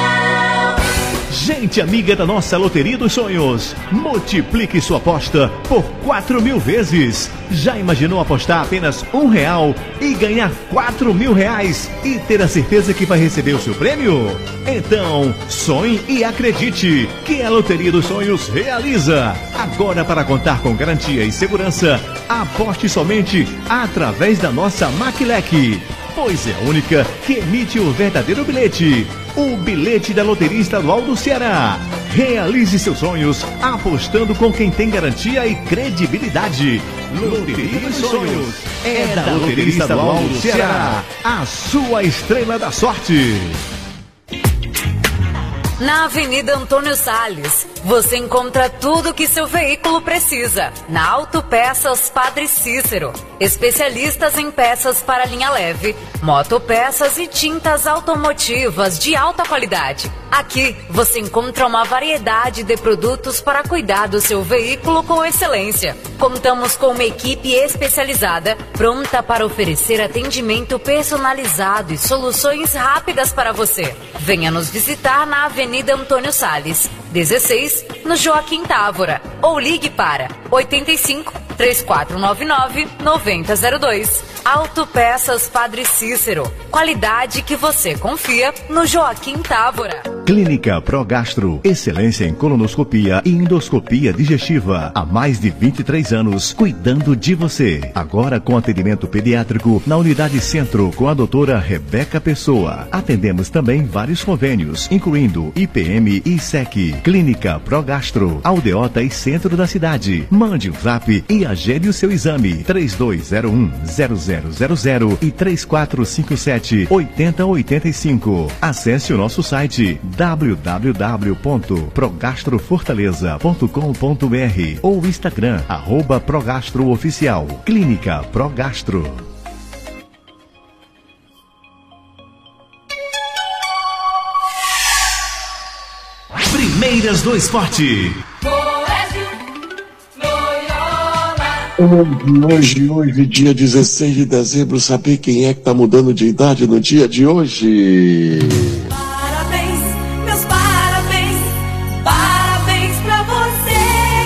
Gente amiga da nossa Loteria dos Sonhos, multiplique sua aposta por quatro mil vezes. Já imaginou apostar apenas um real e ganhar quatro mil reais e ter a certeza que vai receber o seu prêmio? Então, sonhe e acredite que a Loteria dos Sonhos realiza. Agora, para contar com garantia e segurança, aposte somente através da nossa Maquilec, pois é a única que emite o verdadeiro bilhete. O bilhete da Loteria Estadual do Ceará. Realize seus sonhos apostando com quem tem garantia e credibilidade. Loteria dos Sonhos é da Loteria Estadual do Ceará, a sua estrela da sorte. Na Avenida Antônio Salles, você encontra tudo o que seu veículo precisa. Na Autopeças Padre Cícero, especialistas em peças para linha leve, motopeças e tintas automotivas de alta qualidade. Aqui você encontra uma variedade de produtos para cuidar do seu veículo com excelência. Contamos com uma equipe especializada, pronta para oferecer atendimento personalizado e soluções rápidas para você. Venha nos visitar na Avenida Antônio Salles, dezesseis, no Joaquim Távora, ou ligue para oito cinco, três quatro nove nove, nove zero zero dois. Autopeças Padre Cícero, qualidade que você confia no Joaquim Távora. Clínica Progastro, excelência em colonoscopia e endoscopia digestiva. Há mais de vinte e três anos, cuidando de você. Agora com atendimento pediátrico na Unidade Centro com a doutora Rebeca Pessoa. Atendemos também vários convênios, incluindo I P M e S E C. Clínica Progastro, Aldeota e centro da cidade. Mande um zap e agende o seu exame. três dois zero um, zero zero zero zero e três quatro cinco sete, oito zero oito cinco. Acesse o nosso site w w w ponto progastrofortaleza ponto com ponto b r ou Instagram, arroba progastrooficial. Clínica Progastro. Primeiras do Esporte. Hoje, hoje, dia dezesseis de dezembro, saber quem é que tá mudando de idade no dia de hoje? Parabéns, meus parabéns, parabéns pra você.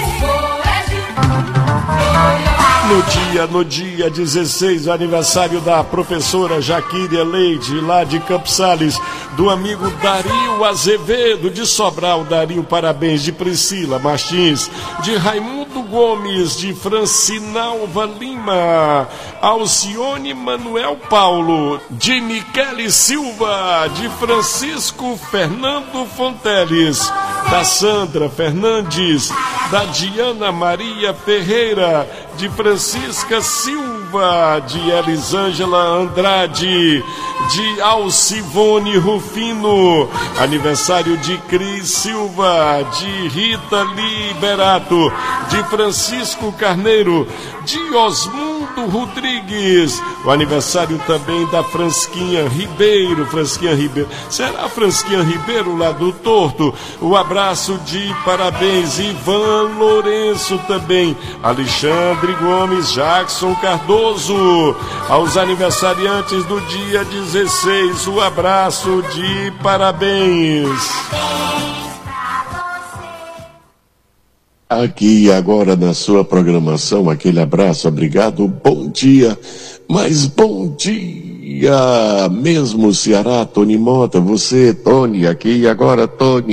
No dia, no dia dezesseis, o aniversário da professora Jaquíria Leite, lá de Campos Sales, do amigo Dario Azevedo, de Sobral. Dario, parabéns. De Priscila Martins, de Raimundo Gomes, de Francinalva Lima, Alcione Manuel Paulo, de Michele Silva, de Francisco Fernando Fonteles, da Sandra Fernandes, da Diana Maria Ferreira, de Francisca Silva, de Elisângela Andrade, de Alcivone Rufino, aniversário de Cris Silva, de Rita Liberato, de Francisco Carneiro, de Osmundo Rodrigues, o aniversário também da Fransquinha Ribeiro, Fransquinha Ribeiro, será Fransquinha Ribeiro lá do Torto? O abraço de parabéns, Ivan Lourenço também, Alexandre Gomes, Jackson Cardoso, aos aniversariantes do dia dezesseis, o abraço de parabéns. Aqui agora na sua programação, aquele abraço, obrigado, bom dia, mas bom dia mesmo, Ceará, Tony Mota, você, Tony, aqui agora,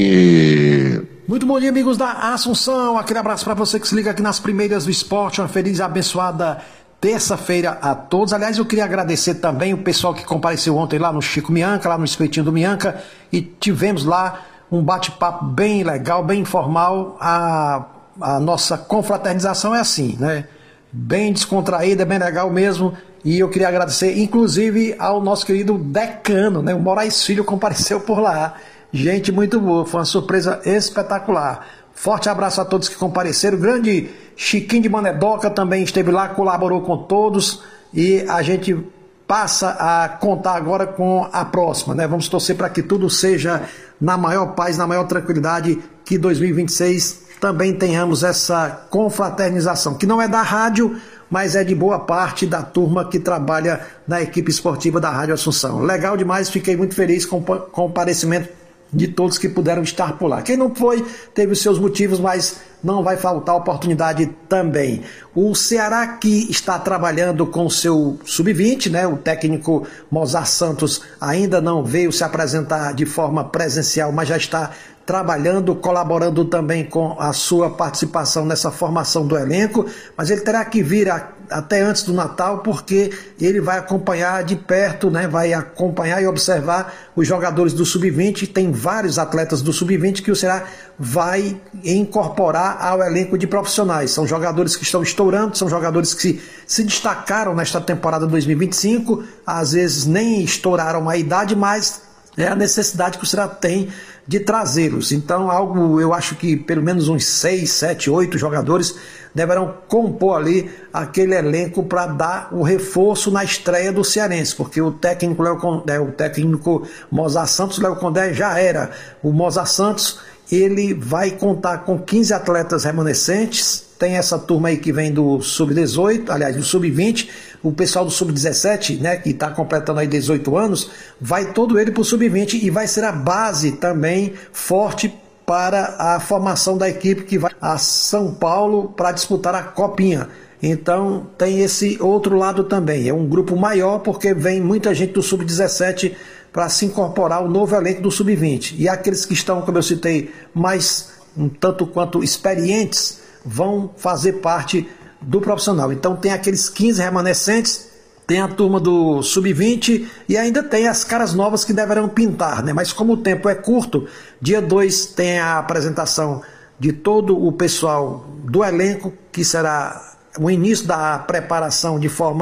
Tony. Muito bom dia, amigos da Assunção, aquele abraço para você que se liga aqui nas primeiras do esporte, uma feliz e abençoada terça-feira a todos. Aliás, eu queria agradecer também o pessoal que compareceu ontem lá no Chico Mianca, lá no Espetinho do Mianca, e tivemos lá um bate-papo bem legal, bem informal. A A nossa confraternização é assim, né? Bem descontraída, bem legal mesmo. E eu queria agradecer, inclusive, ao nosso querido decano, né? O Moraes Filho compareceu por lá. Gente muito boa, foi uma surpresa espetacular. Forte abraço a todos que compareceram. O grande Chiquinho de Manedoca também esteve lá, colaborou com todos. E a gente passa a contar agora com a próxima, né? Vamos torcer para que tudo seja na maior paz, na maior tranquilidade, que dois mil e vinte e seis também tenhamos essa confraternização, que não é da rádio, mas é de boa parte da turma que trabalha na equipe esportiva da Rádio Assunção. Legal demais, fiquei muito feliz com, com o comparecimento de todos que puderam estar por lá. Quem não foi, teve os seus motivos, mas não vai faltar oportunidade também. O Ceará, que está trabalhando com o seu sub vinte, né? O técnico Mozart Santos ainda não veio se apresentar de forma presencial, mas já está trabalhando, colaborando também com a sua participação nessa formação do elenco, mas ele terá que vir a, até antes do Natal, porque ele vai acompanhar de perto, né, vai acompanhar e observar os jogadores do sub vinte, tem vários atletas do sub vinte que o Ceará vai incorporar ao elenco de profissionais, são jogadores que estão estourando, são jogadores que se, se destacaram nesta temporada dois mil e vinte e cinco, às vezes nem estouraram a idade, mas é a necessidade que o Ceará tem de trazê-los. Então, algo, eu acho que pelo menos uns seis, sete, oito jogadores deverão compor ali aquele elenco para dar o reforço na estreia do cearense, porque o técnico, Léo Condé, o técnico Mozart Santos, Léo Condé já era o Mozart Santos, ele vai contar com quinze atletas remanescentes, tem essa turma aí que vem do sub dezoito, aliás, do sub vinte, o pessoal do sub dezessete, né, que está completando aí dezoito anos, vai todo ele para o sub vinte e vai ser a base também forte para a formação da equipe que vai a São Paulo para disputar a Copinha. Então tem esse outro lado também, é um grupo maior porque vem muita gente do sub dezessete para se incorporar ao novo elenco do sub vinte. E aqueles que estão, como eu citei, mais um tanto quanto experientes, vão fazer parte do profissional. Então tem aqueles quinze remanescentes, tem a turma do sub vinte e ainda tem as caras novas que deverão pintar, né? Mas como o tempo é curto, dia dois tem a apresentação de todo o pessoal do elenco, que será o início da preparação de forma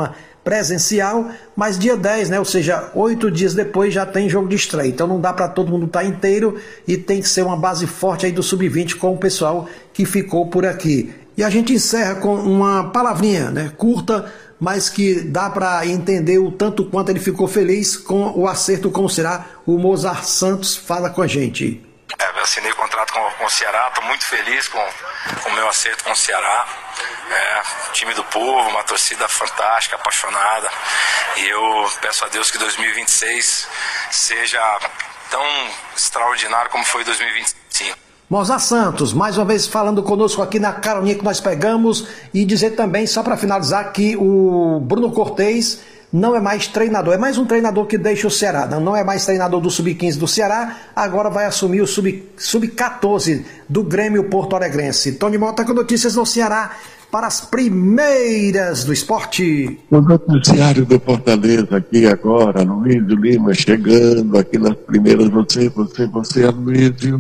presencial, mas dia dez, né, ou seja, oito dias depois já tem jogo de estreia. Então não dá para todo mundo estar inteiro e tem que ser uma base forte aí do sub vinte com o pessoal que ficou por aqui. E a gente encerra com uma palavrinha, né, curta, mas que dá para entender o tanto quanto ele ficou feliz com o acerto com o Ceará. O Mozart Santos fala com a gente. É, eu assinei o contrato com, com o Ceará, estou muito feliz com, com o meu acerto com o Ceará. É, time do povo, uma torcida fantástica, apaixonada. E eu peço a Deus que dois mil e vinte e seis seja tão extraordinário como foi dois mil e vinte e cinco. Mozart Santos, mais uma vez falando conosco aqui na caroninha que nós pegamos, e dizer também, só para finalizar, que o Bruno Cortez não é mais treinador, é mais um treinador que deixa o Ceará, não, não é mais treinador do sub quinze do Ceará, agora vai assumir o sub quatorze do Grêmio Porto Alegrense. Tony Mota com notícias do Ceará para as primeiras do esporte. O noticiário do Fortaleza aqui agora, Luísio Lima, chegando aqui nas primeiras, você, você, você, Luísio.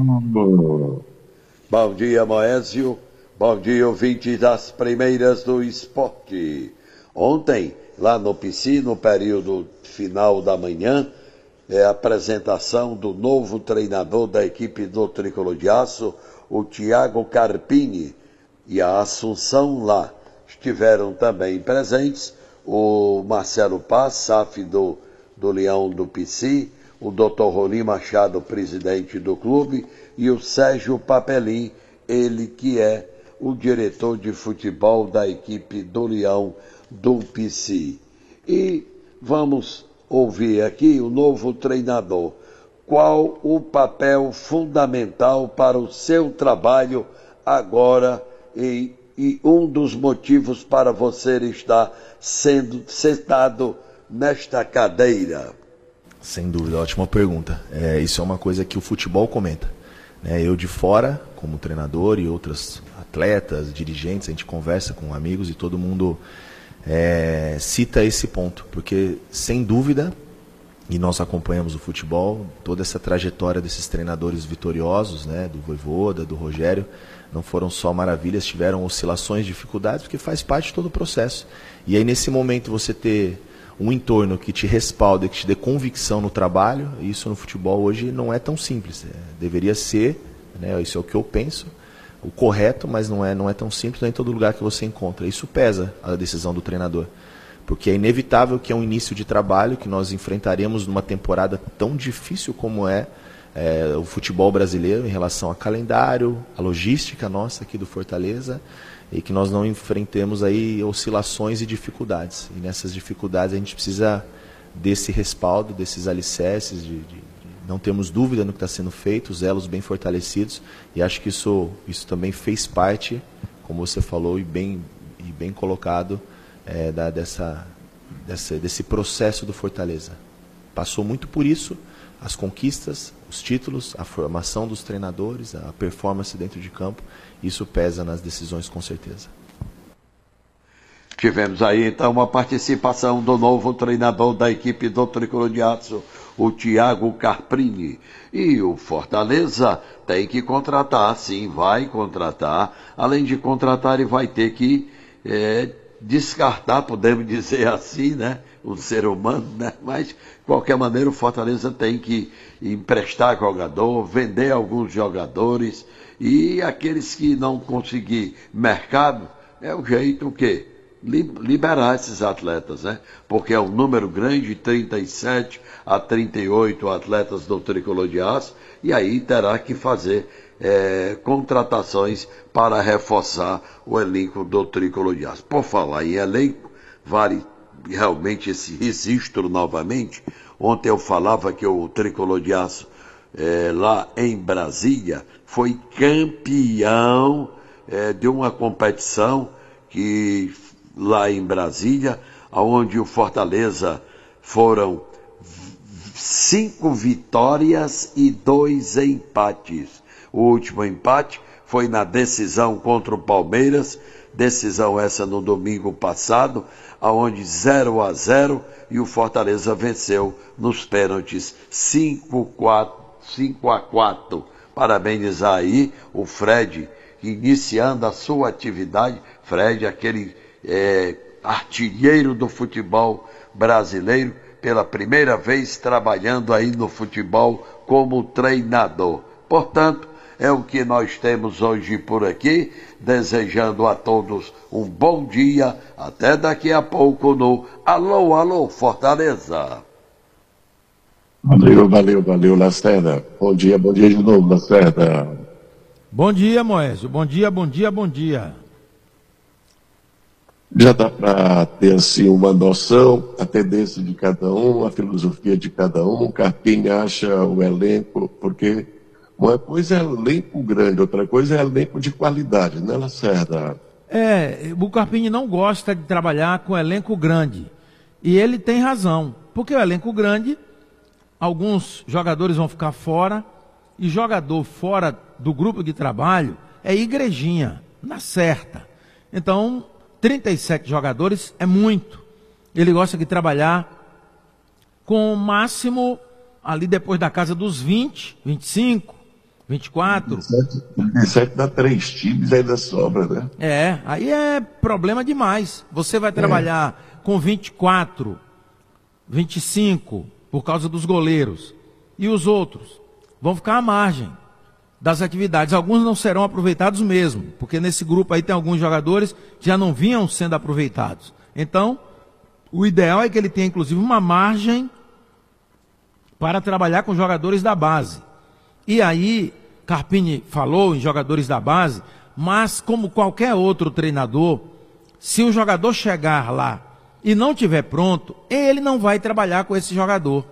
Bom dia, Moésio. Bom dia, ouvintes das primeiras do esporte. Ontem, lá no P C, no período final da manhã, é a apresentação do novo treinador da equipe do Tricolor de Aço, o Thiago Carpini, e a Assunção lá. Estiveram também presentes o Marcelo Paz, S A F do, do Leão do P C, o doutor Rolim Machado, presidente do clube, e o Sérgio Papelim, ele que é o diretor de futebol da equipe do Leão do P C. E vamos ouvir aqui o novo treinador. Qual o papel fundamental para o seu trabalho agora e, e um dos motivos para você estar sendo sentado nesta cadeira? Sem dúvida, ótima pergunta. É, isso é uma coisa que o futebol comenta. Né? Eu de fora, como treinador, e outros atletas, dirigentes, a gente conversa com amigos e todo mundo é, cita esse ponto. Porque, sem dúvida, e nós acompanhamos o futebol, toda essa trajetória desses treinadores vitoriosos, né, do Vojvoda, do Rogério, não foram só maravilhas, tiveram oscilações, dificuldades, porque faz parte de todo o processo. E aí, nesse momento, você ter um entorno que te respalda, que te dê convicção no trabalho, isso no futebol hoje não é tão simples. É, deveria ser, né, isso é o que eu penso, o correto, mas não é, não é tão simples, não é em todo lugar que você encontra. Isso pesa a decisão do treinador. Porque é inevitável que é um início de trabalho que nós enfrentaremos numa temporada tão difícil como é, é o futebol brasileiro em relação a calendário, a logística nossa aqui do Fortaleza, e que nós não enfrentemos aí oscilações e dificuldades. E nessas dificuldades a gente precisa desse respaldo, desses alicerces, de, de, de não termos dúvida no que está sendo feito, os elos bem fortalecidos, e acho que isso, isso também fez parte, como você falou, e bem, e bem colocado, É, da, dessa, dessa, desse processo do Fortaleza. Passou muito por isso, as conquistas, os títulos, a formação dos treinadores, a performance dentro de campo, isso pesa nas decisões com certeza. Tivemos aí então uma participação do novo treinador da equipe do Tricolor de Aço, o Thiago Carpini. E o Fortaleza tem que contratar, sim, vai contratar. Além de contratar, ele vai ter que é, descartar, podemos dizer assim, né? O ser humano, né? Mas, de qualquer maneira, o Fortaleza tem que emprestar jogador, vender alguns jogadores, e aqueles que não conseguir mercado, é o jeito o quê? Liberar esses atletas, né? Porque é um número grande, trinta e sete a trinta e oito atletas do Tricolor de Aço, e aí terá que fazer É, contratações para reforçar o elenco do Tricolor de Aço. Por falar em elenco, vale realmente esse registro novamente. Ontem eu falava que o Tricolor de Aço, é, lá em Brasília, foi campeão é, de uma competição que lá em Brasília, onde o Fortaleza foram cinco vitórias e dois empates. O último empate foi na decisão contra o Palmeiras, decisão essa no domingo passado, onde zero a zero, e o Fortaleza venceu nos pênaltis cinco a quatro. Parabenizar aí o Fred, iniciando a sua atividade. Fred, aquele é, artilheiro do futebol brasileiro, pela primeira vez trabalhando aí no futebol como treinador. Portanto, é o que nós temos hoje por aqui, desejando a todos um bom dia, até daqui a pouco no Alô, Alô, Fortaleza. Valeu, valeu, valeu, Lacerda. Bom dia, bom dia de novo, Lacerda. Bom dia, Moésio. Bom dia, bom dia, bom dia. Já dá para ter assim uma noção, a tendência de cada um, a filosofia de cada um, Carpini acha o elenco, porque uma coisa é elenco grande, outra coisa é elenco de qualidade, né, Lacerda? É, o Carpini não gosta de trabalhar com elenco grande. E ele tem razão, porque o elenco grande, alguns jogadores vão ficar fora, e jogador fora do grupo de trabalho é igrejinha, na certa. Então, trinta e sete jogadores é muito. Ele gosta de trabalhar com o máximo ali depois da casa dos vinte, vinte e cinco, vinte e quatro. trinta e sete dá três times, ainda sobra, né? É, aí é problema demais. Você vai trabalhar é. com vinte e quatro, vinte e cinco, por causa dos goleiros. E os outros vão ficar à margem das atividades. Alguns não serão aproveitados mesmo, porque nesse grupo aí tem alguns jogadores que já não vinham sendo aproveitados. Então, o ideal é que ele tenha inclusive uma margem para trabalhar com jogadores da base. E aí, Carpini falou em jogadores da base, mas como qualquer outro treinador, se o jogador chegar lá e não estiver pronto, ele não vai trabalhar com esse jogador.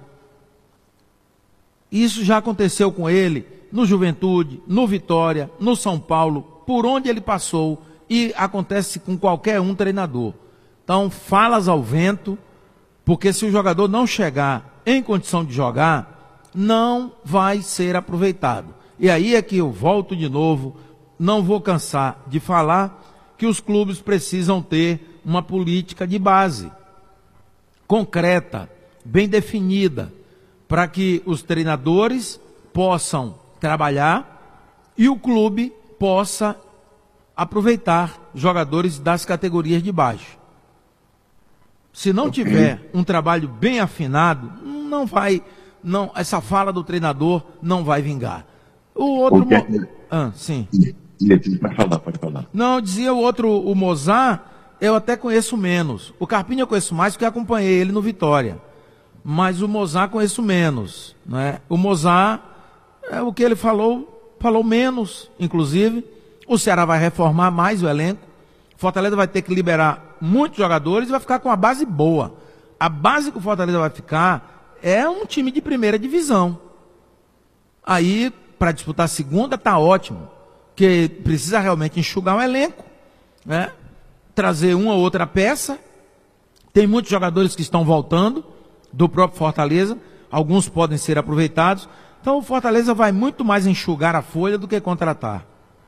Isso já aconteceu com ele no Juventude, no Vitória, no São Paulo, por onde ele passou, e acontece com qualquer um treinador. Então, falas ao vento, porque se o jogador não chegar em condição de jogar, não vai ser aproveitado. E aí é que eu volto de novo, não vou cansar de falar que os clubes precisam ter uma política de base, concreta, bem definida, para que os treinadores possam trabalhar e o clube possa aproveitar jogadores das categorias de baixo. Se não okay. tiver um trabalho bem afinado, não vai, não, essa fala do treinador não vai vingar. O outro, okay. mo... ah, sim. Pode falar, pode falar. Não, dizia o outro, o Mozart, eu até conheço menos. O Carpini eu conheço mais porque acompanhei ele no Vitória. Mas o Mozart conheço menos, né? O Mozart, é, o que ele falou, falou menos, inclusive. O Ceará vai reformar mais o elenco. Fortaleza vai ter que liberar muitos jogadores e vai ficar com uma base boa. A base que o Fortaleza vai ficar é um time de primeira divisão. Aí, para disputar a segunda, tá ótimo. Porque precisa realmente enxugar o elenco, né? Trazer uma ou outra peça. Tem muitos jogadores que estão voltando do próprio Fortaleza, alguns podem ser aproveitados. Então o Fortaleza vai muito mais enxugar a folha do que contratar.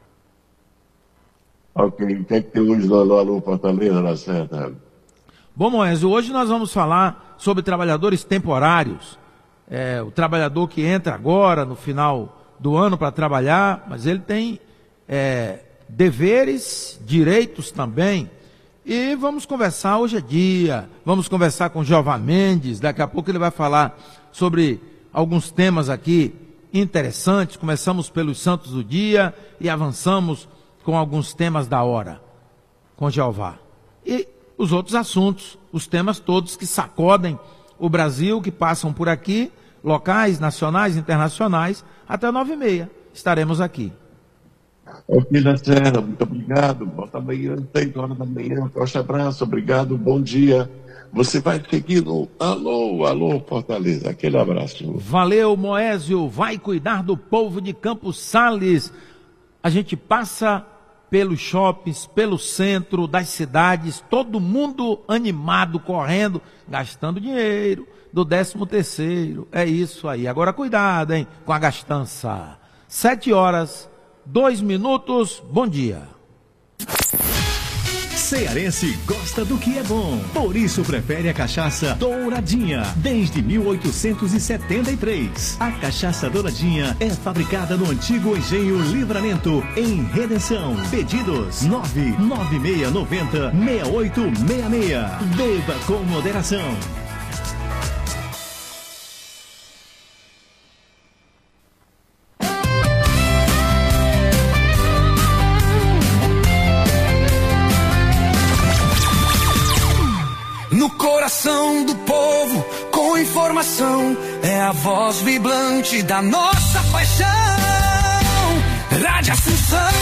Ok, o que é que tem hoje no Alô, Alô, Fortaleza, Lacerda? Bom, Moésio, hoje nós vamos falar sobre trabalhadores temporários. É, o trabalhador que entra agora, no final do ano, para trabalhar, mas ele tem é, deveres, direitos também. E vamos conversar, hoje é dia, vamos conversar com o Jeová Mendes, daqui a pouco ele vai falar sobre alguns temas aqui interessantes. Começamos pelos santos do dia e avançamos com alguns temas da hora, com Jeová. E os outros assuntos, os temas todos que sacodem o Brasil, que passam por aqui, locais, nacionais, internacionais, até nove e meia estaremos aqui. Ok, Lacerda, muito obrigado. Volta amanhã, seis horas da manhã. Forte abraço, obrigado, bom dia. Você vai seguir no Alô, Alô, Fortaleza. Aquele abraço. Valeu, Moésio. Vai cuidar do povo de Campos Sales. A gente passa pelos shoppings, pelo centro das cidades, todo mundo animado, correndo, gastando dinheiro do décimo terceiro. É isso aí. Agora cuidado, hein, com a gastança. Sete horas, dois minutos. Bom dia. Cearense gosta do que é bom, por isso prefere a cachaça Douradinha, desde mil oitocentos e setenta e três. A cachaça Douradinha é fabricada no antigo Engenho Livramento, em Redenção. Pedidos nove nove seis nove zero seis oito seis seis. Beba com moderação. No coração do povo, com informação, é a voz vibrante da nossa paixão. Rádio Assunção.